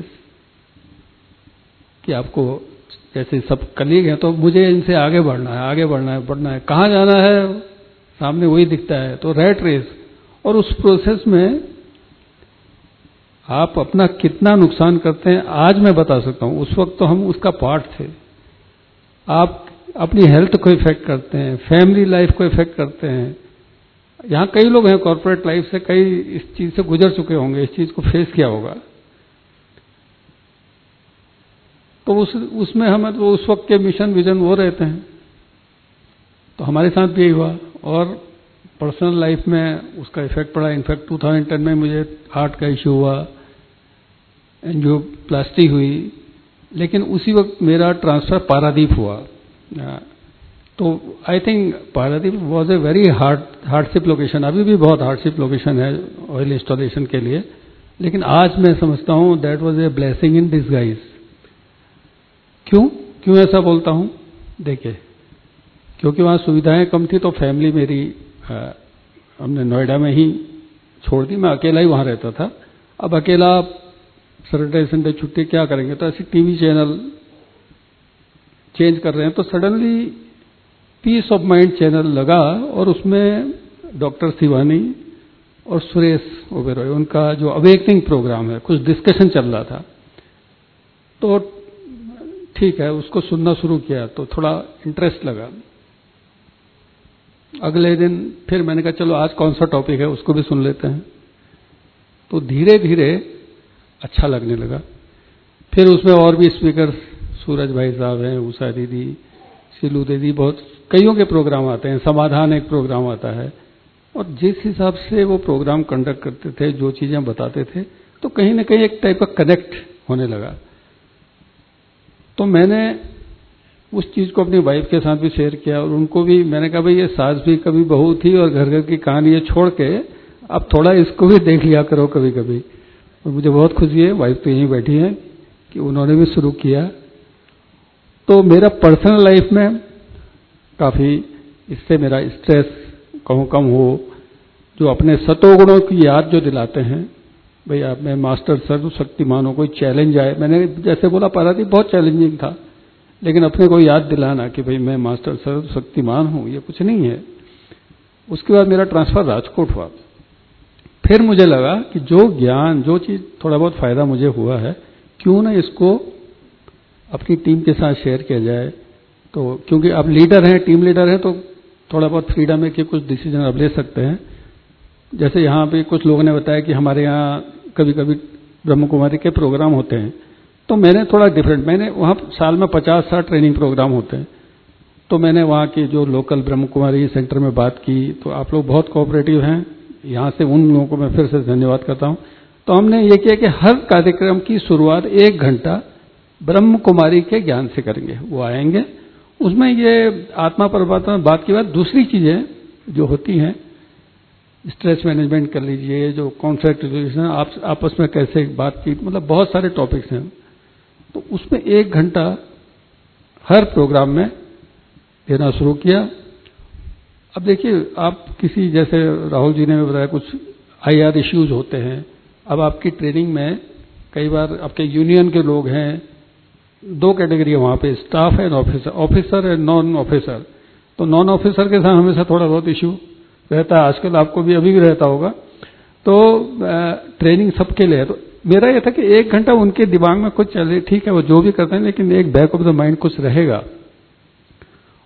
कि आपको जैसे सब कलीग हैं तो मुझे इनसे आगे बढ़ना है, आगे बढ़ना है, बढ़ना है, कहाँ जाना है सामने वही दिखता है, तो रैट रेस। और उस प्रोसेस में आप अपना कितना नुकसान करते हैं आज मैं बता सकता हूं, उस वक्त तो हम उसका पार्ट थे। आप अपनी हेल्थ को इफेक्ट करते हैं, फैमिली लाइफ को इफेक्ट करते हैं। यहां कई लोग हैं कॉर्पोरेट लाइफ से, कई इस चीज से गुजर चुके होंगे, इस चीज को फेस किया होगा। तो उस उसमें हम तो उस वक्त के मिशन विजन वो रहते हैं। तो हमारे साथ भी यही हुआ और पर्सनल लाइफ में उसका इफेक्ट पड़ा। इनफैक्ट दो हज़ार दस में मुझे हार्ट का इश्यू हुआ, एंजियोप्लास्टी हुई, लेकिन उसी वक्त मेरा ट्रांसफर पारादीप हुआ। तो I think Paradip was a very hard hardship location, अभी भी बहुत हार्डशिप लोकेशन है ऑयल इंस्टॉलेशन के लिए, लेकिन आज मैं समझता हूं that was a blessing in disguise. क्यों क्यों ऐसा बोलता हूं? देखिए, क्योंकि वहां सुविधाएं कम थी तो फैमिली मेरी आ, हमने नोएडा में ही छोड़ दी, मैं अकेला ही वहां रहता था। अब अकेला सैटरडे संडे छुट्टी क्या करेंगे, तो ऐसे टीवी चैनल चेंज कर रहे हैं। तो suddenly peace of mind channel लगा और उसमें डॉक्टर शिवानी और सुरेश ओबेरॉय, उनका जो अवेकनिंग प्रोग्राम है, कुछ डिस्कशन चल रहा था। तो ठीक है, उसको सुनना शुरू किया तो थोड़ा इंटरेस्ट लगा। अगले दिन फिर मैंने कहा चलो आज कौन सा टॉपिक है उसको भी सुन लेते हैं। तो धीरे धीरे अच्छा लगने लगा। फिर उसमें और भी स्पीकर, सूरज भाई साहब हैं, उषा दीदी, सिलू दीदी, बहुत कईयों के प्रोग्राम आते हैं, समाधान एक प्रोग्राम आता है। और जिस हिसाब से वो प्रोग्राम कंडक्ट करते थे, जो चीजें बताते थे, तो कहीं ना कहीं एक टाइप का कनेक्ट होने लगा। तो मैंने उस चीज को अपनी वाइफ के साथ भी शेयर किया और उनको भी मैंने कहा भाई ये सास भी कभी बहू थी और घर घर की कहानी ये छोड़ के अब थोड़ा इसको भी देख लिया करो कभी कभी। और मुझे बहुत खुशी है, वाइफ तो यहीं बैठी है, कि उन्होंने भी शुरू किया। तो मेरा पर्सनल लाइफ में काफी इससे मेरा स्ट्रेस कहूं कम हो, जो अपने सतोगुणों की याद जो दिलाते हैं, भाई आप में मास्टर सर्वशक्तिमान हो, कोई चैलेंज आए, मैंने जैसे बोला पारादीप बहुत चैलेंजिंग था, लेकिन अपने को याद दिलाना कि भाई मैं मास्टर सर्वशक्तिमान हूं, ये कुछ नहीं है। उसके बाद मेरा ट्रांसफर राजकोट हुआ। फिर मुझे लगा कि जो ज्ञान, जो चीज थोड़ा बहुत फायदा मुझे हुआ है, क्यों ना इसको अपनी टीम के साथ शेयर किया जाए। तो क्योंकि आप लीडर हैं, टीम लीडर हैं, तो थोड़ा बहुत फ्रीडम है कि कुछ डिसीजन आप ले सकते हैं। जैसे यहाँ पे कुछ लोगों ने बताया कि हमारे यहाँ कभी कभी ब्रह्म कुमारी के प्रोग्राम होते हैं, तो मैंने थोड़ा डिफरेंट, मैंने वहाँ साल में पचास साठ ट्रेनिंग प्रोग्राम होते हैं, तो मैंने वहाँ की जो लोकल ब्रह्म कुमारी सेंटर में बात की। तो आप लोग बहुत कोऑपरेटिव हैं, यहाँ से उन लोगों को मैं फिर से धन्यवाद करता हूँ। तो हमने ये किया कि हर कार्यक्रम की शुरुआत एक घंटा ब्रह्म कुमारी के ज्ञान से करेंगे। वो आएंगे, उसमें ये आत्मा परमात्मा बात की बात, दूसरी चीजें जो होती हैं, स्ट्रेस मैनेजमेंट कर लीजिए, जो कॉन्फ्लिक्ट रिजोल्यूशन, आप आपस में कैसे बातचीत, मतलब बहुत सारे टॉपिक्स हैं। तो उसमें एक घंटा हर प्रोग्राम में देना शुरू किया। अब देखिए, आप किसी, जैसे राहुल जी ने बताया, कुछ आईआर इश्यूज होते हैं। अब आपकी ट्रेनिंग में कई बार आपके यूनियन के लोग हैं, दो कैटेगरी है वहां पे, staff and officer, officer and non officer. तो नॉन ऑफिसर के साथ हमेशा थोड़ा बहुत इश्यू रहता है, आजकल आपको भी अभी भी रहता होगा। तो ट्रेनिंग सबके लिए है। तो मेरा यह था कि एक घंटा उनके दिमाग में कुछ चले, ठीक है वो जो भी करते हैं, लेकिन एक बैक ऑफ द माइंड कुछ रहेगा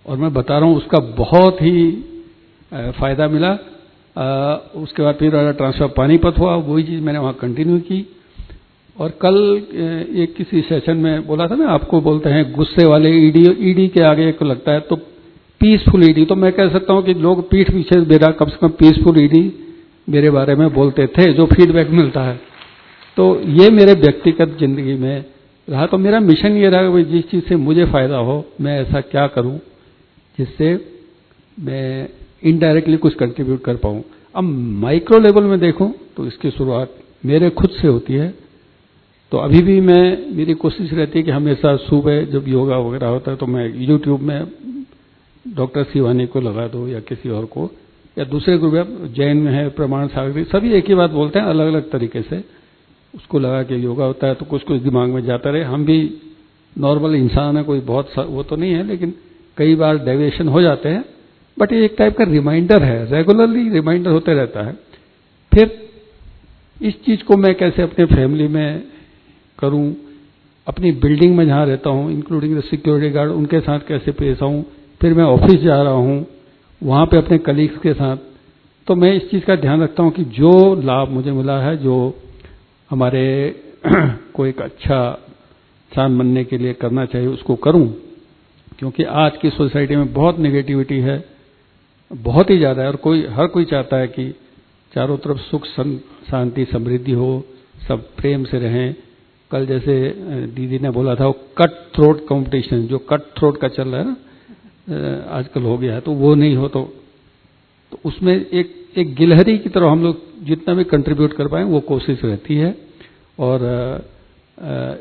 और मैं बता रहा हूँ उसका बहुत ही फायदा मिला। आ, उसके बाद फिर ट्रांसफर पानीपत हुआ, वही चीज़ मैंने वहाँ कंटिन्यू की। और कल एक किसी सेशन में बोला था ना, आपको बोलते हैं गुस्से वाले ईडी, ईडी के आगे को लगता है तो पीसफुल ईडी। तो मैं कह सकता हूँ कि लोग पीठ पीछे मेरा कम से कम पीसफुल ईडी मेरे बारे में बोलते थे, जो फीडबैक मिलता है। तो ये मेरे व्यक्तिगत जिंदगी में रहा। तो मेरा मिशन ये रहा कि जिस चीज़ से मुझे फायदा हो मैं ऐसा क्या करूं जिससे मैं इनडायरेक्टली कुछ कंट्रीब्यूट कर पाऊं। अब माइक्रो लेवल में देखूं तो इसकी शुरुआत मेरे खुद से होती है। तो अभी भी मैं, मेरी कोशिश रहती है कि हमेशा सुबह जब योगा वगैरह होता है तो मैं यूट्यूब में डॉक्टर शिवानी को लगा दो या किसी और को, या दूसरे ग्रुप जैन में है प्रमाण सागरी, सभी एक ही बात बोलते हैं अलग अलग तरीके से। उसको लगा के योगा होता है तो कुछ कुछ दिमाग में जाता रहे। हम भी नॉर्मल इंसान है, कोई बहुत वो तो नहीं है, लेकिन कई बार डेविएशन हो जाते हैं। बट ये एक टाइप का रिमाइंडर है, रेगुलरली रिमाइंडर होते रहता है। फिर इस चीज को मैं कैसे अपने फैमिली में करूं, अपनी बिल्डिंग में जहां रहता हूं इंक्लूडिंग द सिक्योरिटी गार्ड, उनके साथ कैसे पेश आऊं। फिर मैं ऑफिस जा रहा हूं, वहां पे अपने कलीग्स के साथ, तो मैं इस चीज का ध्यान रखता हूं कि जो लाभ मुझे मिला है, जो हमारे को एक अच्छा इंसान बनने के लिए करना चाहिए, उसको करूं। क्योंकि आज की सोसाइटी में बहुत नेगेटिविटी है, बहुत ही ज्यादा है, और कोई हर कोई चाहता है कि चारों तरफ सुख शांति समृद्धि हो, सब प्रेम से रहें। कल जैसे दीदी ने बोला था वो कट थ्रोट कंपटीशन, जो कट थ्रोट का चल रहा है ना आजकल हो गया है, तो वो नहीं हो तो, तो उसमें एक एक गिलहरी की तरह हम लोग जितना भी कंट्रीब्यूट कर पाए वो कोशिश रहती है। और आ, आ,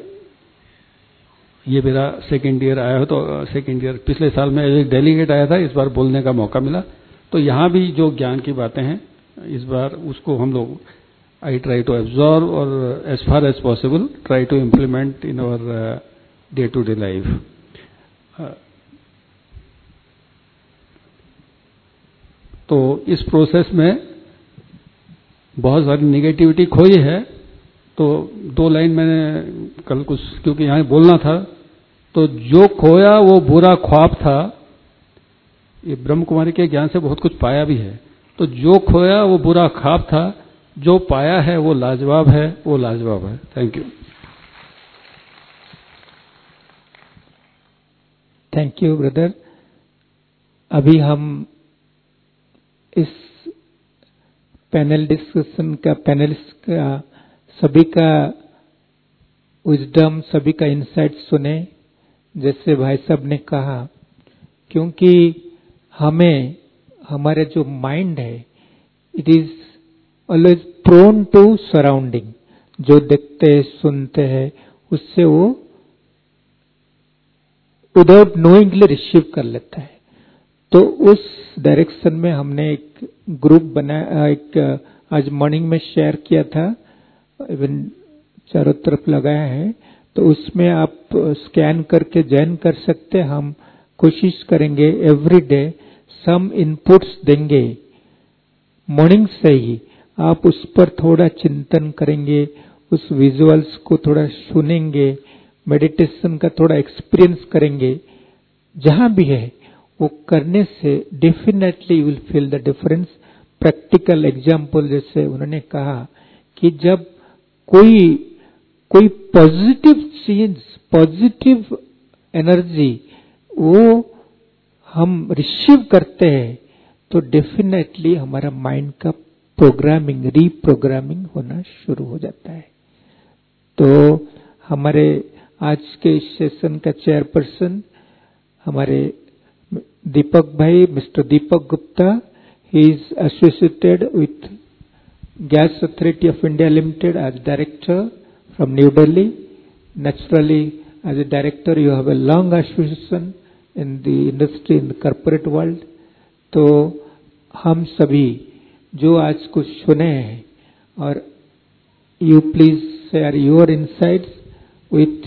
ये मेरा सेकेंड ईयर आया हो तो सेकेंड ईयर पिछले साल में एक डेलीगेट आया था, इस बार बोलने का मौका मिला। तो यहाँ भी जो ज्ञान की बातें हैं इस बार उसको हम लोग आई ट्राई टू एब्जॉर्व और as far as possible try to implement in our day to day life. तो इस प्रोसेस में बहुत सारी नेगेटिविटी खोई है। तो दो लाइन मैंने कल कुछ, क्योंकि यहाँ बोलना था, तो जो खोया वो बुरा ख्वाब था। ये ब्रह्म कुमारी के ज्ञान से बहुत कुछ पाया भी है। तो जो खोया वो बुरा ख्वाब था, जो पाया है वो लाजवाब है, वो लाजवाब है। Thank you. Thank you brother. अभी हम इस पैनल डिस्कशन का, पैनलिस्ट का, सभी का विजडम, सभी का इंसाइट सुने। जैसे भाई साहब ने कहा, क्योंकि हमें, हमारे जो माइंड है, it is always prone to surrounding. जो देखते हैं, सुनते हैं, उससे वो विदाउट नोइंगली रिसीव कर लेता है। तो उस डायरेक्शन में हमने एक ग्रुप बनाया, एक आज मॉर्निंग में शेयर किया था, इवन चारों तरफ लगाया है। तो उसमें आप स्कैन करके ज्वाइन कर सकते हैं। हम कोशिश करेंगे एवरी डे सम इनपुट्स देंगे मॉर्निंग से ही। आप उस पर थोड़ा चिंतन करेंगे, उस विजुअल्स को थोड़ा सुनेंगे, मेडिटेशन का थोड़ा एक्सपीरियंस करेंगे। जहां भी है वो करने से definitely you will feel the difference. Practical example जैसे उन्होंने कहा कि जब कोई कोई पॉजिटिव चीज, पॉजिटिव एनर्जी वो हम रिसीव करते हैं तो डेफिनेटली हमारा माइंड का प्रोग्रामिंग, रीप्रोग्रामिंग होना शुरू हो जाता है। तो हमारे आज के इस सेशन का चेयरपर्सन हमारे दीपक भाई, mister Deepak Gupta, he is associated with gas authority of India limited as director from new Delhi. Naturally as a director you have a long association in the industry, in the corporate world. तो हम सभी जो आज कुछ सुने हैं, और you please share your insights with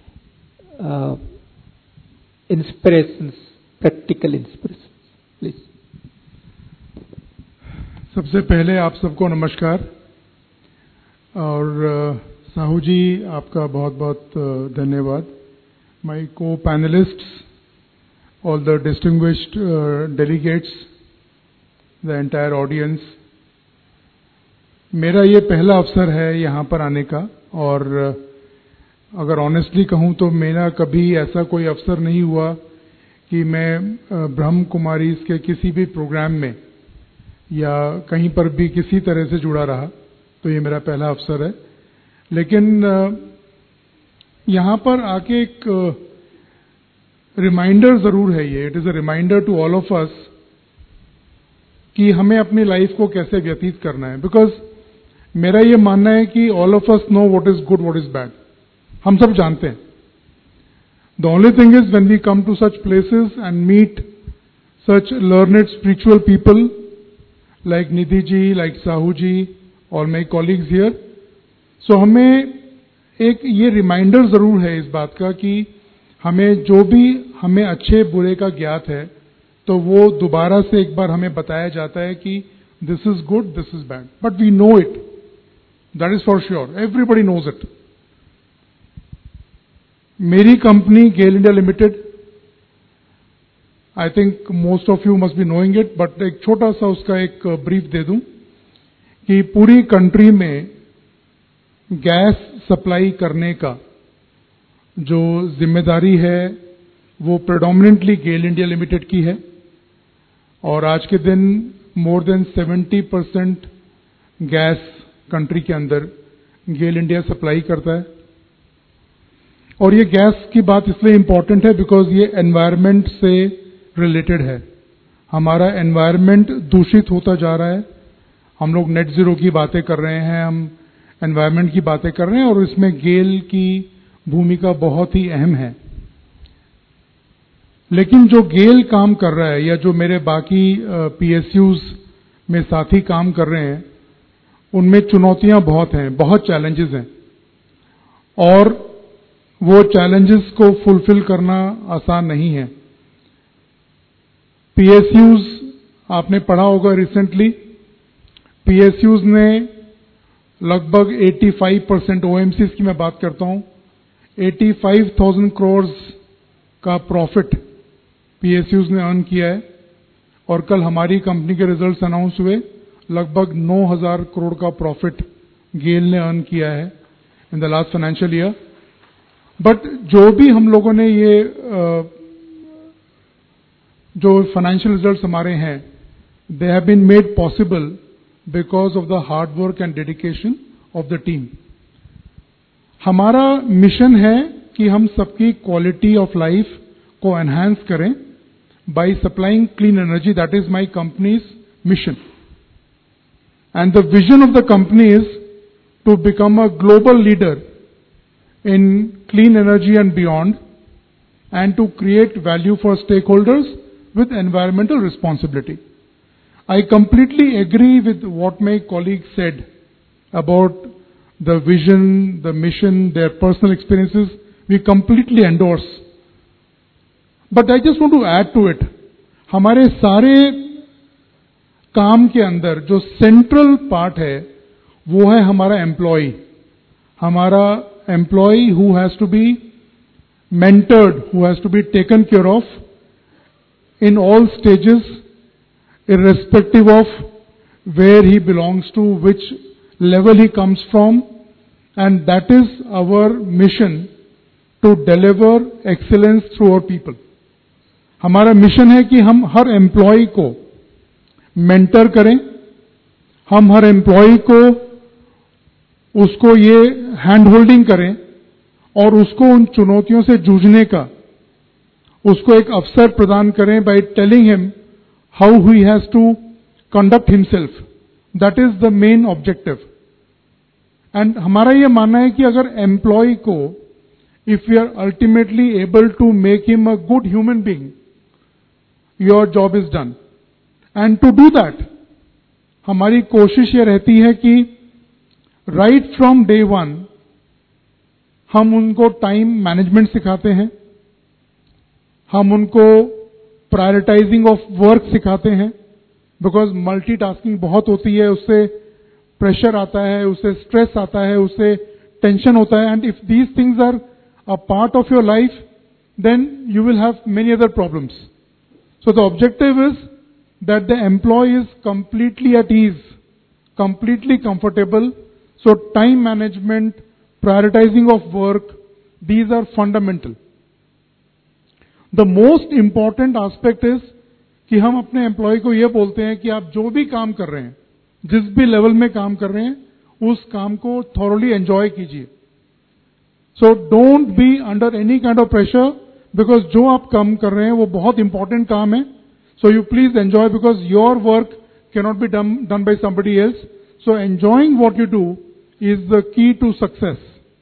inspirations, practical inspiration please. सबसे पहले आप सबको नमस्कार। और साहू जी आपका बहुत बहुत धन्यवाद। My co panelists all the distinguished uh, delegates, the entire audience. मेरा ये पहला अवसर है यहाँ पर आने का, और अगर ऑनेस्टली कहूँ तो मेरा कभी ऐसा कोई अवसर नहीं हुआ कि मैं ब्रह्म कुमारी के किसी भी प्रोग्राम में या कहीं पर भी किसी तरह से जुड़ा रहा, तो ये मेरा पहला अवसर है। लेकिन यहाँ पर आके एक रिमाइंडर जरूर है, ये it is a reminder to all of us कि हमें अपनी लाइफ को कैसे व्यतीत करना है। बिकॉज मेरा ये मानना है कि all of us know what is good, what is bad, हम सब जानते हैं। The only thing is when we come to such places and meet such learned spiritual people like Nidhi ji, like Sahu ji और माई कॉलीग्स हियर, सो हमें एक ये reminder जरूर है इस बात का कि हमें जो भी हमें अच्छे बुरे का ज्ञात है, तो वो दोबारा से एक बार हमें बताया जाता है कि this is good, this is bad, but we know it, that is for sure, everybody knows it. मेरी company GAIL India limited, I think most of you must be knowing it, but एक छोटा सा उसका एक ब्रीफ दे दूं कि पूरी country में गैस सप्लाई करने का जो जिम्मेदारी है वो प्रेडोमिनेंटली गेल इंडिया लिमिटेड की है, और आज के दिन more than seventy percent gas country के अंदर गेल इंडिया सप्लाई करता है। और ये गैस की बात इसलिए इंपॉर्टेंट है बिकॉज ये एनवायरनमेंट से रिलेटेड है। हमारा एनवायरनमेंट दूषित होता जा रहा है, हम लोग नेट जीरो की बातें कर रहे हैं, हम एनवायरनमेंट की बातें कर रहे हैं, और इसमें गेल की भूमिका बहुत ही अहम है। लेकिन जो गेल काम कर रहा है या जो मेरे बाकी पीएसयूज में साथी काम कर रहे हैं, उनमें चुनौतियां बहुत हैं, बहुत चैलेंजेस हैं, और वो चैलेंजेस को फुलफिल करना आसान नहीं है। पीएसयूज आपने पढ़ा होगा रिसेंटली, पीएसयूज ने लगभग पचासी परसेंट ओएमसीज की मैं बात करता हूं, पचासी हज़ार करोड़ का प्रॉफिट पीएसयूज ने अर्न किया है, और कल हमारी कंपनी के रिजल्ट्स अनाउंस हुए, लगभग नौ हज़ार करोड़ का प्रॉफिट गेल ने अर्न किया है in the last financial year. But जो भी हम लोगों ने ये जो फाइनेंशियल रिजल्ट्स हमारे हैं, they have been made possible because of the hard work and dedication of the team. हमारा मिशन है कि हम सबकी क्वालिटी ऑफ लाइफ को एनहांस करें by supplying clean energy, that is my company's mission. And the vision of the company is to become a global leader in clean energy and beyond, and to create value for stakeholders with environmental responsibility. I completely agree with what my colleague said about the vision, the mission, their personal experiences. We completely endorse. But I just want to add to it. हमारे सारे काम के अंदर जो central part है वो है हमारा एम्प्लॉय, हमारा employee who has to be mentored, who has to be taken care of in all stages, irrespective of where he belongs to, which level he comes from, and that is our mission to deliver excellence through our people. हमारा mission है कि हम हर employ को mentor करें, हम हर employ को उसको ये हैंड होल्डिंग करें और उसको उन चुनौतियों से जूझने का उसको एक अवसर प्रदान करें by telling him how he has to conduct himself. That is the main objective. And हमारा ये मानना है कि अगर एम्प्लॉय को if you are ultimately able to make him a good human being, your job is done. And to do that हमारी कोशिश ये रहती है कि राइट फ्रॉम डे वन हम उनको टाइम मैनेजमेंट सिखाते हैं, हम उनको प्रायोरिटाइजिंग ऑफ वर्क सिखाते हैं, बिकॉज मल्टीटास्किंग बहुत होती है, उससे प्रेशर आता है, उससे स्ट्रेस आता है, उससे टेंशन होता है। And if these things are a part of your life, then you will have many other problems. So the objective is that the employee is completely at ease, completely comfortable. So time management, prioritizing of work, these are fundamental. The most important aspect is कि हम अपने employ को ये बोलते हैं कि आप जो भी काम कर रहे हैं, जिस भी लेवल में काम कर रहे हैं, उस काम को थॉरली एंजॉय कीजिए. So don't be under any kind of pressure, because जो आप काम कर रहे हैं वो बहुत इंपॉर्टेंट काम है. So you please enjoy, because your work can not be done done by somebody else. So enjoying what you do is the key to success.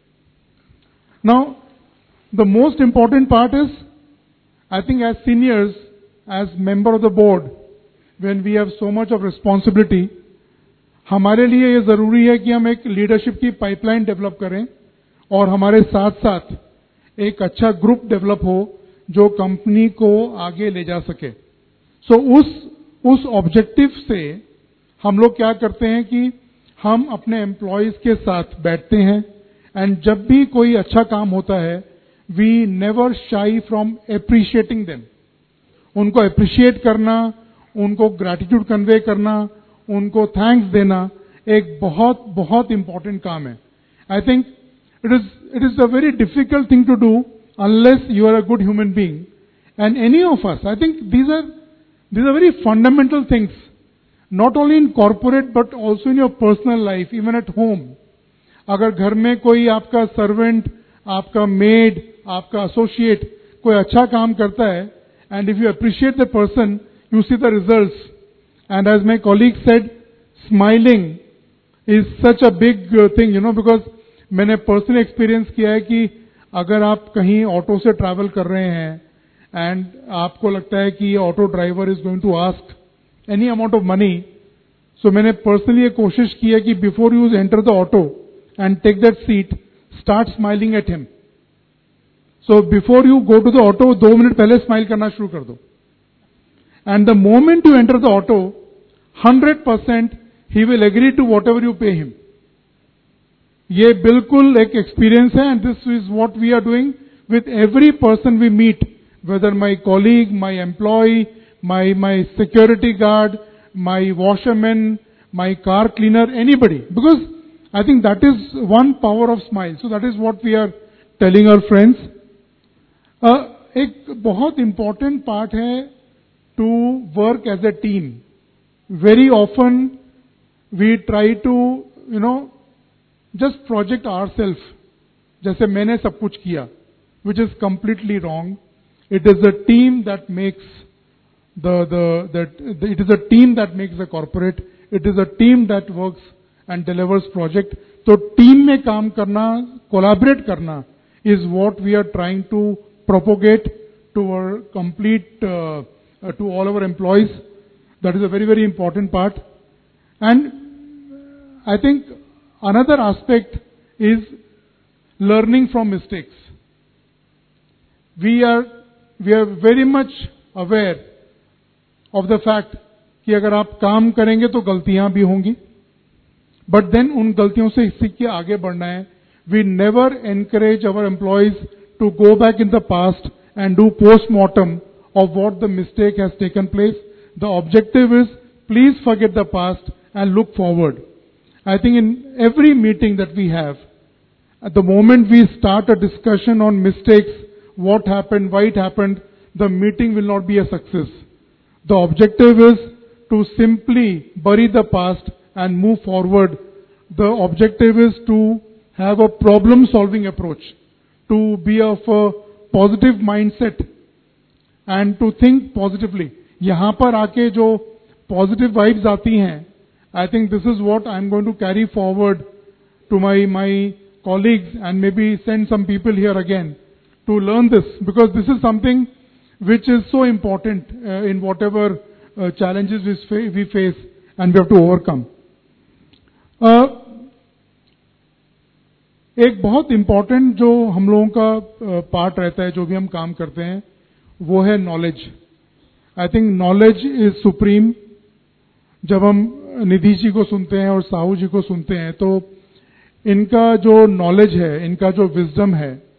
Now the most important part is, I think as seniors, as member of the board, when we have so much of responsibility, हमारे लिए ये जरूरी है कि हम एक leadership की pipeline develop करें और हमारे साथ साथ एक अच्छा ग्रुप डेवलप हो जो कंपनी को आगे ले जा सके. सो so, उस उस ऑब्जेक्टिव से हम लोग क्या करते हैं कि हम अपने एम्प्लॉयज के साथ बैठते हैं, एंड जब भी कोई अच्छा काम होता है, we never shy from appreciating them. उनको अप्रिशिएट करना, उनको ग्रैटिट्यूड कन्वे करना, उनको थैंक्स देना एक बहुत बहुत इंपॉर्टेंट काम है. I think it is it is a very difficult thing to do unless you are a good human being. And any of us, I think these are these are very fundamental things, not only in corporate but also in your personal life, even at home. अगर घर में कोई आपका servant, आपका made, आपका associate कोई अच्छा काम करता है, and if you appreciate the person, you see the results. And as my colleague said, smiling is such a big thing, you know, because मैंने पर्सनल एक्सपीरियंस किया है कि अगर आप कहीं ऑटो से ट्रैवल कर रहे हैं एंड आपको लगता है कि auto driver is going to ask any amount of money, so मैंने पर्सनली ये कोशिश की है कि before you enter the auto and take that seat, start smiling at him. So before you go to the auto, दो minute पहले smile करना शुरू कर दो. And the moment you enter the auto, hundred percent he will agree to whatever you pay him. ये बिल्कुल एक experience है, and this is what we are doing with every person we meet, whether my colleague, my employee, my my security guard, my washerman, my car cleaner, anybody, because I think that is one power of smile. So that is what we are telling our friends. Uh, एक बहुत important part है to work as a team. Very often we try to, you know, just project ourselves. जैसे मैंने सब कुछ किया, which is completely wrong. It is a team that makes the the that it is a team that makes the corporate. It is a team that works and delivers project. तो team में काम करना, collaborate करना is what we are trying to propagate to our complete uh, uh, to all our employees. That is a very very important part. And I think another aspect is learning from mistakes. We are we are very much aware of the fact कि अगर आप काम करेंगे तो गलतियां भी होंगी, but then उन गलतियों से सीख के आगे बढ़ना है. We never encourage our employees to go back in the past and do postmortem of what the mistake has taken place. The objective is please forget the past and look forward. I think in every meeting that we have, at the moment we start a discussion on mistakes, what happened, why it happened, the meeting will not be a success. The objective is to simply bury the past and move forward. The objective is to have a problem solving approach, to be of a positive mindset and to think positively. यहाँ पर आके जो positive vibes आती हैं, I think this is what I'm going to carry forward to my my colleagues and maybe send some people here again to learn this, because this is something which is so important uh, in whatever uh, challenges we, fa- we face and we have to overcome. Uh, एक बहुत important जो हम लोगों का part uh, रहता है, जो भी हम काम करते हैं, वो है knowledge. I think knowledge is supreme. जब हम निधि जी को सुनते हैं और साहू जी को सुनते हैं, तो इनका जो नॉलेज है, इनका जो विजडम है,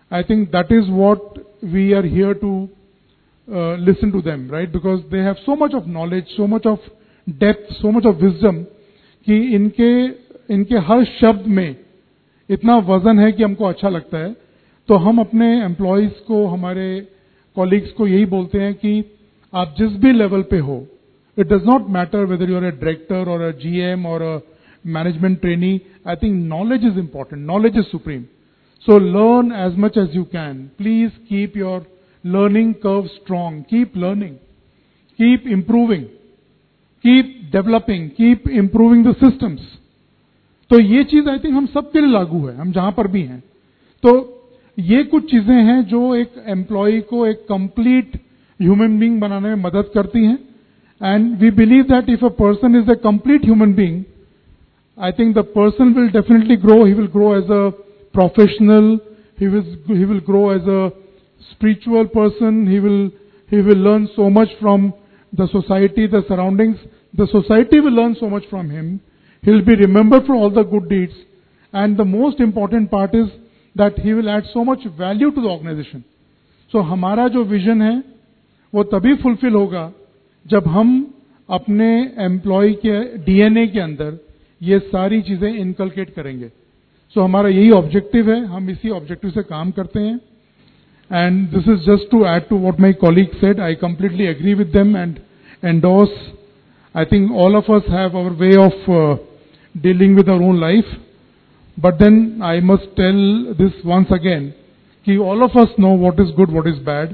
I think that is what we are here to uh, listen to them, right? Because they have so much of knowledge, so much of depth, so much of wisdom कि इनके इनके हर शब्द में इतना वजन है कि हमको अच्छा लगता है. तो हम अपने एम्प्लॉयज को, हमारे कॉलीग्स को यही बोलते हैं कि आप जिस भी लेवल पे हो, it does not matter whether you are a director और अ जीएम और a management trainee. I think knowledge is important, knowledge is supreme. So learn as much as you can. Please keep your learning curve strong. Keep learning. Keep improving. Keep developing. Keep improving the systems. तो ये चीज I think हम सबके लिए लागू है, हम जहां पर भी हैं. तो ये कुछ चीजें हैं जो एक एम्प्लॉय को एक कंप्लीट ह्यूमन बीइंग बनाने में मदद करती हैं. And we believe that if a person is a complete human being, I think the person will definitely grow. He will grow as a professional, he will he will grow as a spiritual person. He will he will learn so much from the society, the surroundings. The society will learn so much from him. He will be remembered for all the good deeds, and the most important part is that he will add so much value to the organization. So हमारा जो vision है वो तभी fulfill होगा जब हम अपने employee के D N A के अंदर ये सारी चीजें inculcate करेंगे. सो so, हमारा यही ऑब्जेक्टिव है, हम इसी ऑब्जेक्टिव से काम करते हैं. And this is just to add to what my colleague said. I completely agree with them and endorse. I think all of us have our way of dealing with our own life, but then I must tell this once again कि all of us know what is good, what is bad.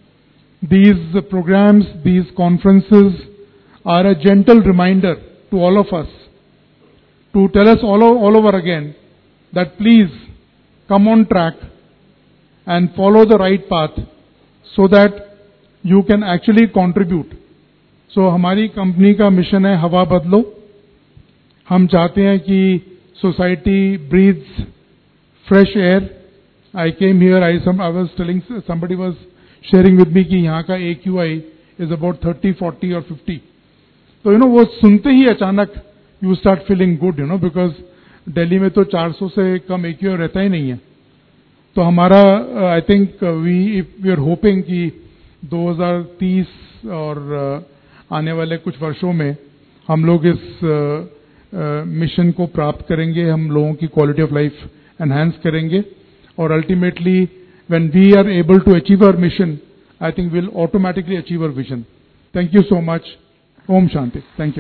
These programs, these conferences are a gentle reminder to all of us to tell us all all over again that please come on track and follow the right path so that you can actually contribute. So हमारी company का mission है हवा बदलो. हम चाहते हैं कि society breathes fresh air. I came here, I, some, I was telling, somebody was sharing with me कि यहाँ का A Q I is about thirty, forty or fifty. तो you know वो सुनते ही अचानक you start feeling good, you know, because Delhi में तो चार सौ से कम एक ही रहता ही नहीं है. तो हमारा I think we if we are hoping कि दो हज़ार तीस और uh, आने वाले कुछ वर्षों में हम लोग इस मिशन uh, uh, को प्राप्त करेंगे, हम लोगों की क्वालिटी ऑफ लाइफ एनहांस करेंगे और ultimately when we are able to achieve our mission, I think will automatically achieve our vision. Thank you so much. ओम शांति. Thank you.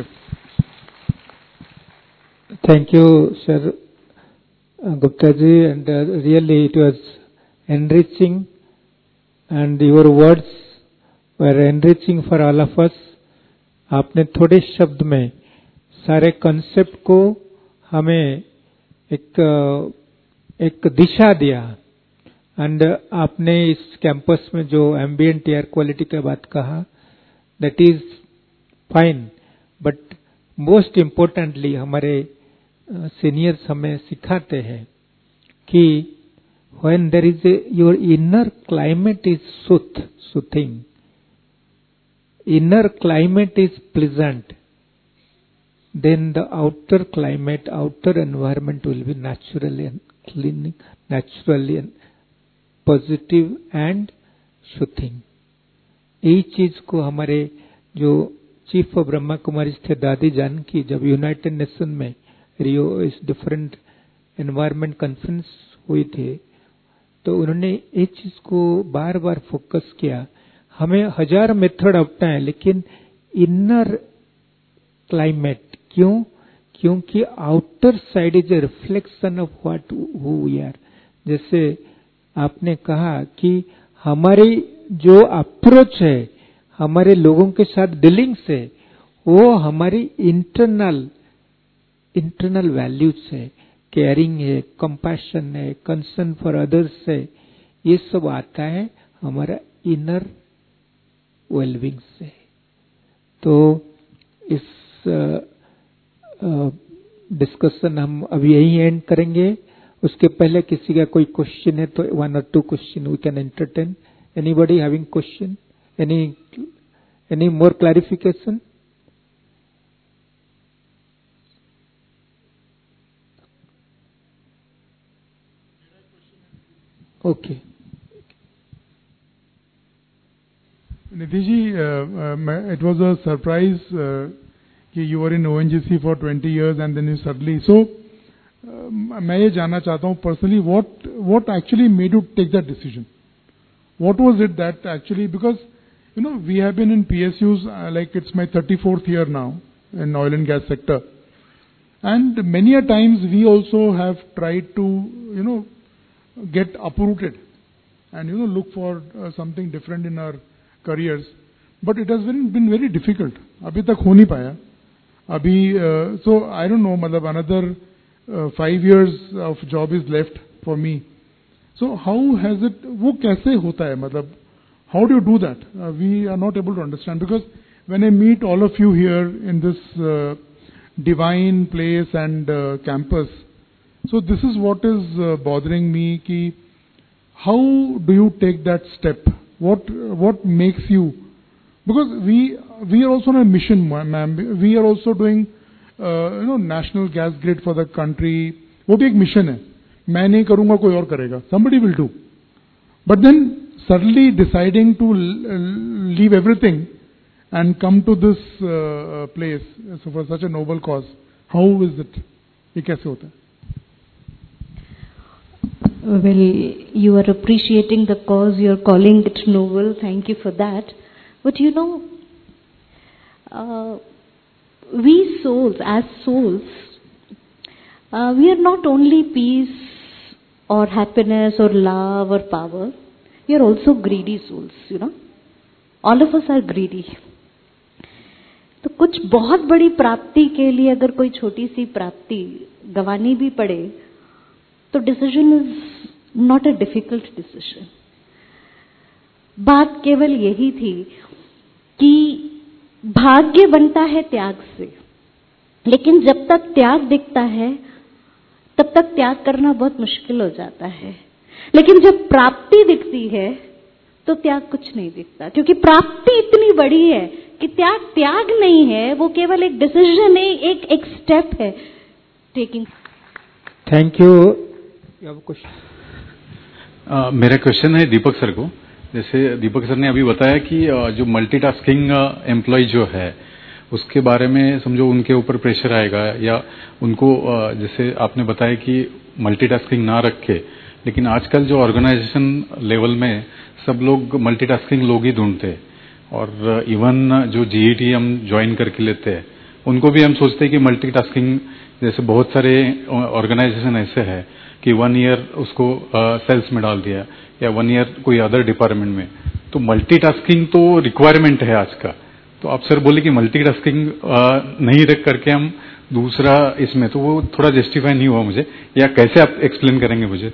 Thank you, Sir uh, Gupta ji, and uh, really it was enriching, and your words were enriching for all of us. आपने थोड़े शब्द में सारे concept को हमें एक एक दिशा दिया. एंड आपने इस कैंपस में जो एम्बिएंट एयर क्वालिटी की बात कहा, that is fine, but most importantly हमारे सीनियर्स uh, हमें सिखाते हैं कि when there is a your inner climate is sooth, soothing, inner climate is pleasant, then the outer climate, outer environment will be naturally and clean, naturally and positive and soothing. यही चीज को हमारे जो chief of Brahma Kumari थे दादी जानकी, जब United nation में रियो इस डिफरेंट एनवायरमेंट कॉन्फ्रेंस हुई थी, तो उन्होंने इस चीज को बार बार फोकस किया. हमें हजार मेथड अपना है, लेकिन इनर क्लाइमेट, क्यों? क्योंकि outer side is a reflection of what who we are. जैसे आपने कहा कि हमारी जो अप्रोच है हमारे लोगों के साथ डीलिंग से, वो हमारी इंटरनल इंटरनल वैल्यूज है, केयरिंग है, कंपैशन है, कंसर्न फॉर अदर्स है. ये सब आता है हमारा इनर वेलबिंग से. तो इस डिस्कशन हम अभी यही एंड करेंगे. उसके पहले किसी का कोई क्वेश्चन है तो वन और two question we can entertain. Anybody having question, any any more clarification? Okay. Nidhi ji, uh, uh, it was a surprise uh, कि you were in O N G C for twenty years and then you suddenly. So, uh, मैं ये जानना चाहता हूँ personally, what what actually made you take that decision? What was it that actually, because you know we have been in P S Us uh, like it's my thirty-fourth year now in oil and gas sector, and many a times we also have tried to you know get uprooted and you know look for uh, something different in our careers, but it has been been very difficult. अभी तक हो नहीं पाया. अभी uh, so I don't know, मतलब another uh, five years of job is left for me. So how has it? वो कैसे होता है? मतलब how do you do that? Uh, we are not able to understand, because when I meet all of you here in this uh, divine place and uh, campus, so this is what is uh, bothering me. Ki how do you take that step? What what makes you? Because we we are also on a mission, ma'am. We are also doing uh, you know national gas grid for the country. वो भी एक mission है. मैं नहीं करूँगा, कोई और करेगा. Somebody will do. But then suddenly deciding to leave everything and come to this uh, place so for such a noble cause, how is it? ये कैसे होता है? Well, you are appreciating the cause, you are calling it noble. Thank you for that. But you know, uh, we souls, as souls, uh, we are not only peace or happiness or love or power. We are also greedy souls, you know. All of us are greedy. तो कुछ बहुत बड़ी प्राप्ति के लिए अगर कोई छोटी सी प्राप्ति गंवानी भी पड़े, तो decision is not a difficult decision. बात केवल यही थी कि भाग्य बनता है त्याग से, लेकिन जब तक त्याग दिखता है तब तक त्याग करना बहुत मुश्किल हो जाता है. लेकिन जब प्राप्ति दिखती है तो त्याग कुछ नहीं दिखता, क्योंकि प्राप्ति इतनी बड़ी है कि त्याग त्याग नहीं है, वो केवल एक डिसीजन है, एक एक स्टेप है टेकिंग. Thank you. Uh, मेरा क्वेश्चन है दीपक सर को. जैसे दीपक सर ने अभी बताया कि uh, जो मल्टीटास्किंग एम्प्लॉय जो है उसके बारे में समझो उनके ऊपर प्रेशर आएगा, या उनको uh, जैसे आपने बताया कि मल्टीटास्किंग ना रखे, लेकिन आजकल जो ऑर्गेनाइजेशन लेवल में सब लोग मल्टीटास्किंग लोग ही ढूंढते हैं, और इवन uh, जो जीईटी हम ज्वाइन करके लेते हैं उनको भी हम सोचते हैं कि मल्टीटास्किंग, जैसे बहुत सारे ऑर्गेनाइजेशन ऐसे हैं कि वन ईयर उसको सेल्स uh, में डाल दिया या वन ईयर कोई अदर डिपार्टमेंट में. तो मल्टीटास्किंग तो रिक्वायरमेंट है आज का. तो आप सर बोले कि मल्टीटास्किंग uh, नहीं रख करके हम दूसरा इसमें, तो वो थोड़ा जस्टिफाई नहीं हुआ मुझे, या कैसे आप एक्सप्लेन करेंगे मुझे?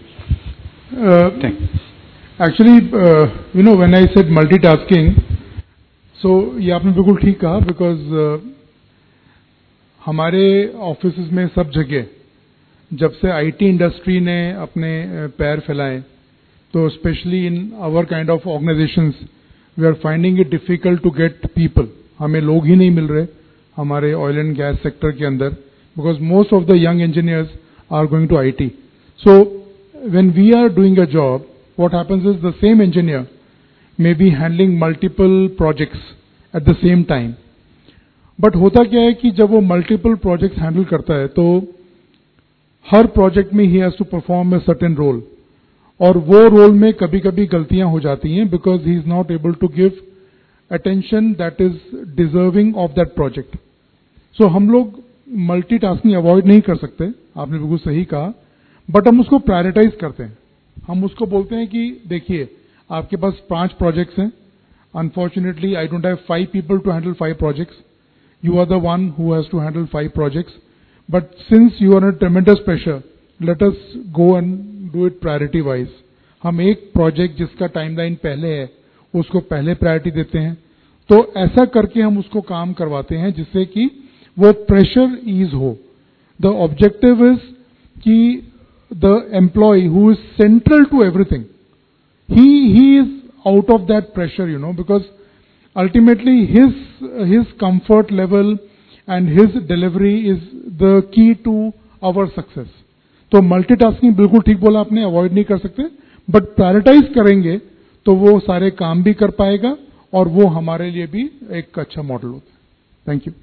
Actually you know when I said multitasking, so ये आपने बिल्कुल ठीक कहा, बिकॉज uh, हमारे ऑफिस में सब जगह जब से आईटी इंडस्ट्री ने अपने पैर फैलाए, तो specially in our kind of organizations we are finding it difficult to get people. हमें लोग ही नहीं मिल रहे हमारे ऑयल एंड गैस सेक्टर के अंदर, because most of the young engineers are going to IT. So when we are doing a job, what happens is the same engineer may be handling multiple projects at the same time. But होता क्या है कि जब वो multiple projects handle करता है तो हर प्रोजेक्ट में he has to perform a certain role, और वो रोल में कभी कभी गलतियां हो जाती हैं because he is not able to give attention that is deserving of that project. So हम लोग मल्टीटास्किंग अवॉइड नहीं कर सकते, आपने बिल्कुल सही कहा, बट हम उसको प्रायोरिटाइज करते हैं. हम उसको बोलते हैं कि देखिए आपके पास पांच प्रोजेक्ट्स हैं, unfortunately I don't have five people to handle five projects, you are the one who has to handle five projects. But since you are under tremendous pressure, let us go and do it priority wise. हम एक project जिसका timeline पहले है उसको पहले priority देते हैं. तो ऐसा करके हम उसको काम करवाते हैं जिससे कि वो प्रेशर ईज हो. द ऑब्जेक्टिव इज कि the employee who is central to everything, he he is out of that pressure, you know, because ultimately his his comfort level and his delivery is the key to our success. तो multitasking बिल्कुल ठीक बोला आपने, avoid नहीं कर सकते, but prioritise करेंगे तो वो सारे काम भी कर पाएगा और वो हमारे लिए भी एक अच्छा मॉडल होता है। Thank you.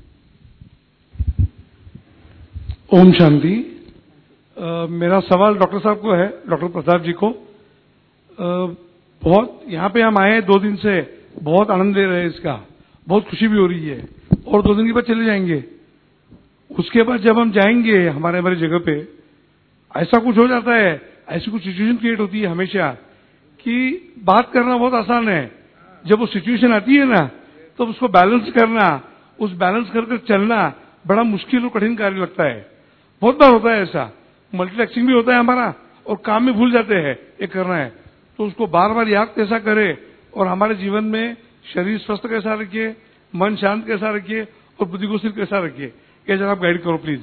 ओम शांति। uh, मेरा सवाल डॉक्टर साहब को है, डॉक्टर प्रताप जी को। uh, बहुत यहाँ पे हम आए हैं दो दिन से, बहुत आनंद ले रहे हैं इसका, बहुत खुशी भी हो रही है, और दो दिन के बाद चले जाएंगे। उसके बाद जब हम जाएंगे हमारे हमारी जगह पे, ऐसा कुछ हो जाता है, ऐसी कुछ सिचुएशन क्रिएट होती है हमेशा कि बात करना बहुत आसान है, जब वो सिचुएशन आती है ना तो उसको बैलेंस करना, उस बैलेंस करके चलना बड़ा मुश्किल और कठिन कार्य लगता है। बहुत बार होता है ऐसा, मल्टीटैक्सिंग भी होता है हमारा, और काम में भूल जाते हैं ये करना है, तो उसको बार बार याद कैसा करे, और हमारे जीवन में शरीर स्वस्थ कैसा रखिए, मन शांत कैसा रखिए, और बुद्धि को स्थिर कैसा रखिए, ये जरा आप गाइड करो प्लीज।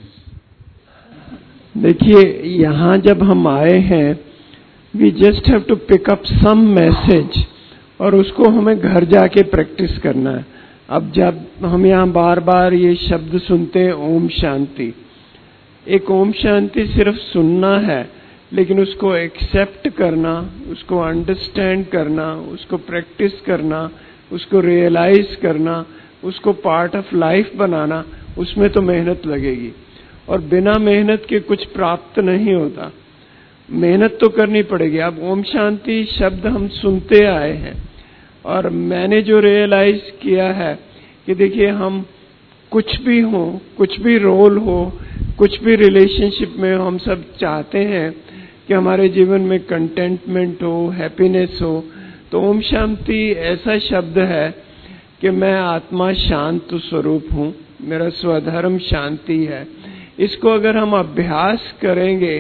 देखिए, यहाँ जब हम आए हैं, we just have to pick up some message, और उसको हमें घर जाके प्रैक्टिस करना है। अब जब हम यहाँ बार बार ये शब्द सुनते हैं ओम शांति, एक ओम शांति सिर्फ सुनना है, लेकिन उसको एक्सेप्ट करना, उसको अंडरस्टैंड करना, उसको प्रैक्टिस करना, उसको रियलाइज करना, उसको पार्ट ऑफ लाइफ बनाना, उसमें तो मेहनत लगेगी, और बिना मेहनत के कुछ प्राप्त नहीं होता। मेहनत तो करनी पड़ेगी। अब ओम शांति शब्द हम सुनते आए हैं, और मैंने जो रियलाइज किया है कि देखिए, हम कुछ भी हो, कुछ भी रोल हो, कुछ भी रिलेशनशिप में हो, हम सब चाहते हैं कि हमारे जीवन में कंटेंटमेंट हो, हैप्पीनेस हो। तो ओम शांति ऐसा शब्द है कि मैं आत्मा शांत स्वरूप हूँ, मेरा स्वधर्म शांति है। इसको अगर हम अभ्यास करेंगे,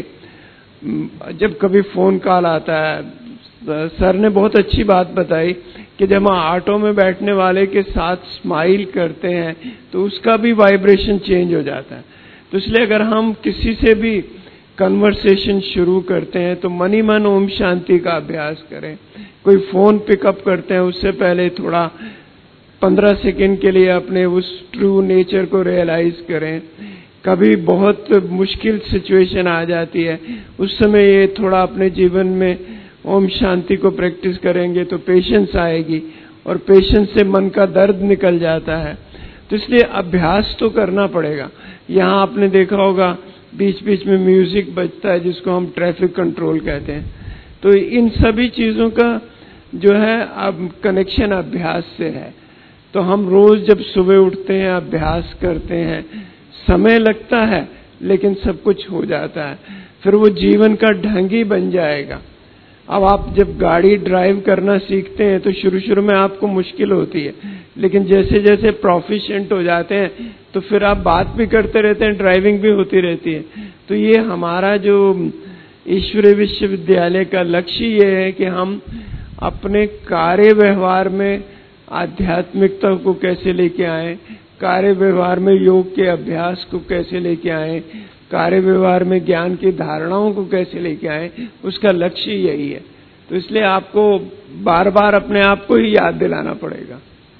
जब कभी फोन कॉल आता है, सर ने बहुत अच्छी बात बताई कि जब हम ऑटो में बैठने वाले के साथ स्माइल करते हैं तो उसका भी वाइब्रेशन चेंज हो जाता है। तो इसलिए अगर हम किसी से भी कन्वर्सेशन शुरू करते हैं तो मनी मन ओम शांति का अभ्यास करें। कोई फोन पिकअप करते हैं उससे पहले थोड़ा पंद्रह सेकंड के लिए अपने उस ट्रू नेचर को रियलाइज करें। कभी बहुत मुश्किल सिचुएशन आ जाती है, उस समय ये थोड़ा अपने जीवन में ओम शांति को प्रैक्टिस करेंगे तो पेशेंस आएगी, और पेशेंस से मन का दर्द निकल जाता है। तो इसलिए अभ्यास तो करना पड़ेगा। यहाँ आपने देखा होगा बीच बीच में म्यूजिक बजता है जिसको हम ट्रैफिक कंट्रोल कहते हैं। तो इन सभी चीजों का जो है अब कनेक्शन अभ्यास से है। तो हम रोज जब सुबह उठते हैं, अभ्यास करते हैं, समय लगता है लेकिन सब कुछ हो जाता है, फिर वो जीवन का ढंग ही बन जाएगा। अब आप जब गाड़ी ड्राइव करना सीखते हैं तो शुरू शुरू में आपको मुश्किल होती है, लेकिन जैसे जैसे प्रोफिशिएंट हो जाते हैं तो फिर आप बात भी करते रहते हैं, ड्राइविंग भी होती रहती है। तो ये हमारा जो ईश्वरीय विश्वविद्यालय का लक्ष्य ये है कि हम अपने कार्य व्यवहार में आध्यात्मिकता को कैसे लेके आए, कार्य व्यवहार में योग के अभ्यास को कैसे लेके आए, कार्य व्यवहार में ज्ञान की धारणाओं को कैसे लेके आए, उसका लक्ष्य यही है। तो इसलिए आपको बार बार अपने आप को ही याद दिलाना पड़ेगा।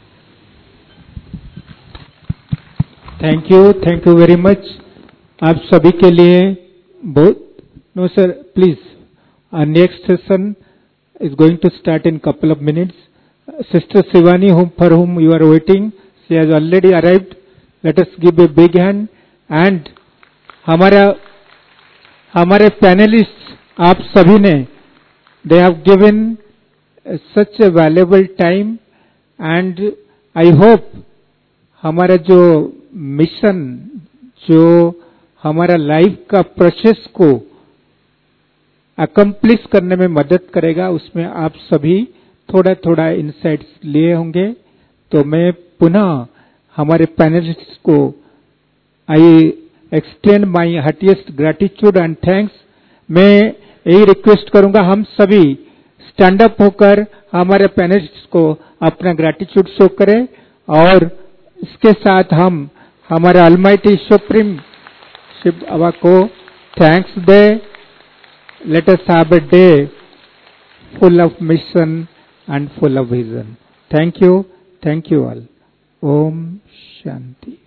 Thank you, thank you very much. आप सभी के लिए बहुत no sir please, our next session is going to start in couple of minutes. Sister Shivani, whom for whom you are waiting, she has already arrived. Let us give a big hand. And हमारा हमारे panelist आप सभी ने, they have given such a valuable time, and I hope हमारा जो mission, जो हमारा life का प्रोसेस को अकम्प्लिश करने में मदद करेगा, उसमें आप सभी थोड़ा थोड़ा इनसाइट्स लिए होंगे। तो मैं पुनः हमारे पैनलिस्ट को I extend my heartiest gratitude and thanks. मैं यही रिक्वेस्ट करूंगा, हम सभी स्टैंड अप होकर हमारे पैनलिस्ट को अपना ग्रैटिट्यूड शो करें, और इसके साथ हम हमारे अलमाइटी सुप्रीम शिव बाबा को थैंक्स दे। Let us have a day full of mission and full of vision. Thank you. Thank you all. Om Shanti.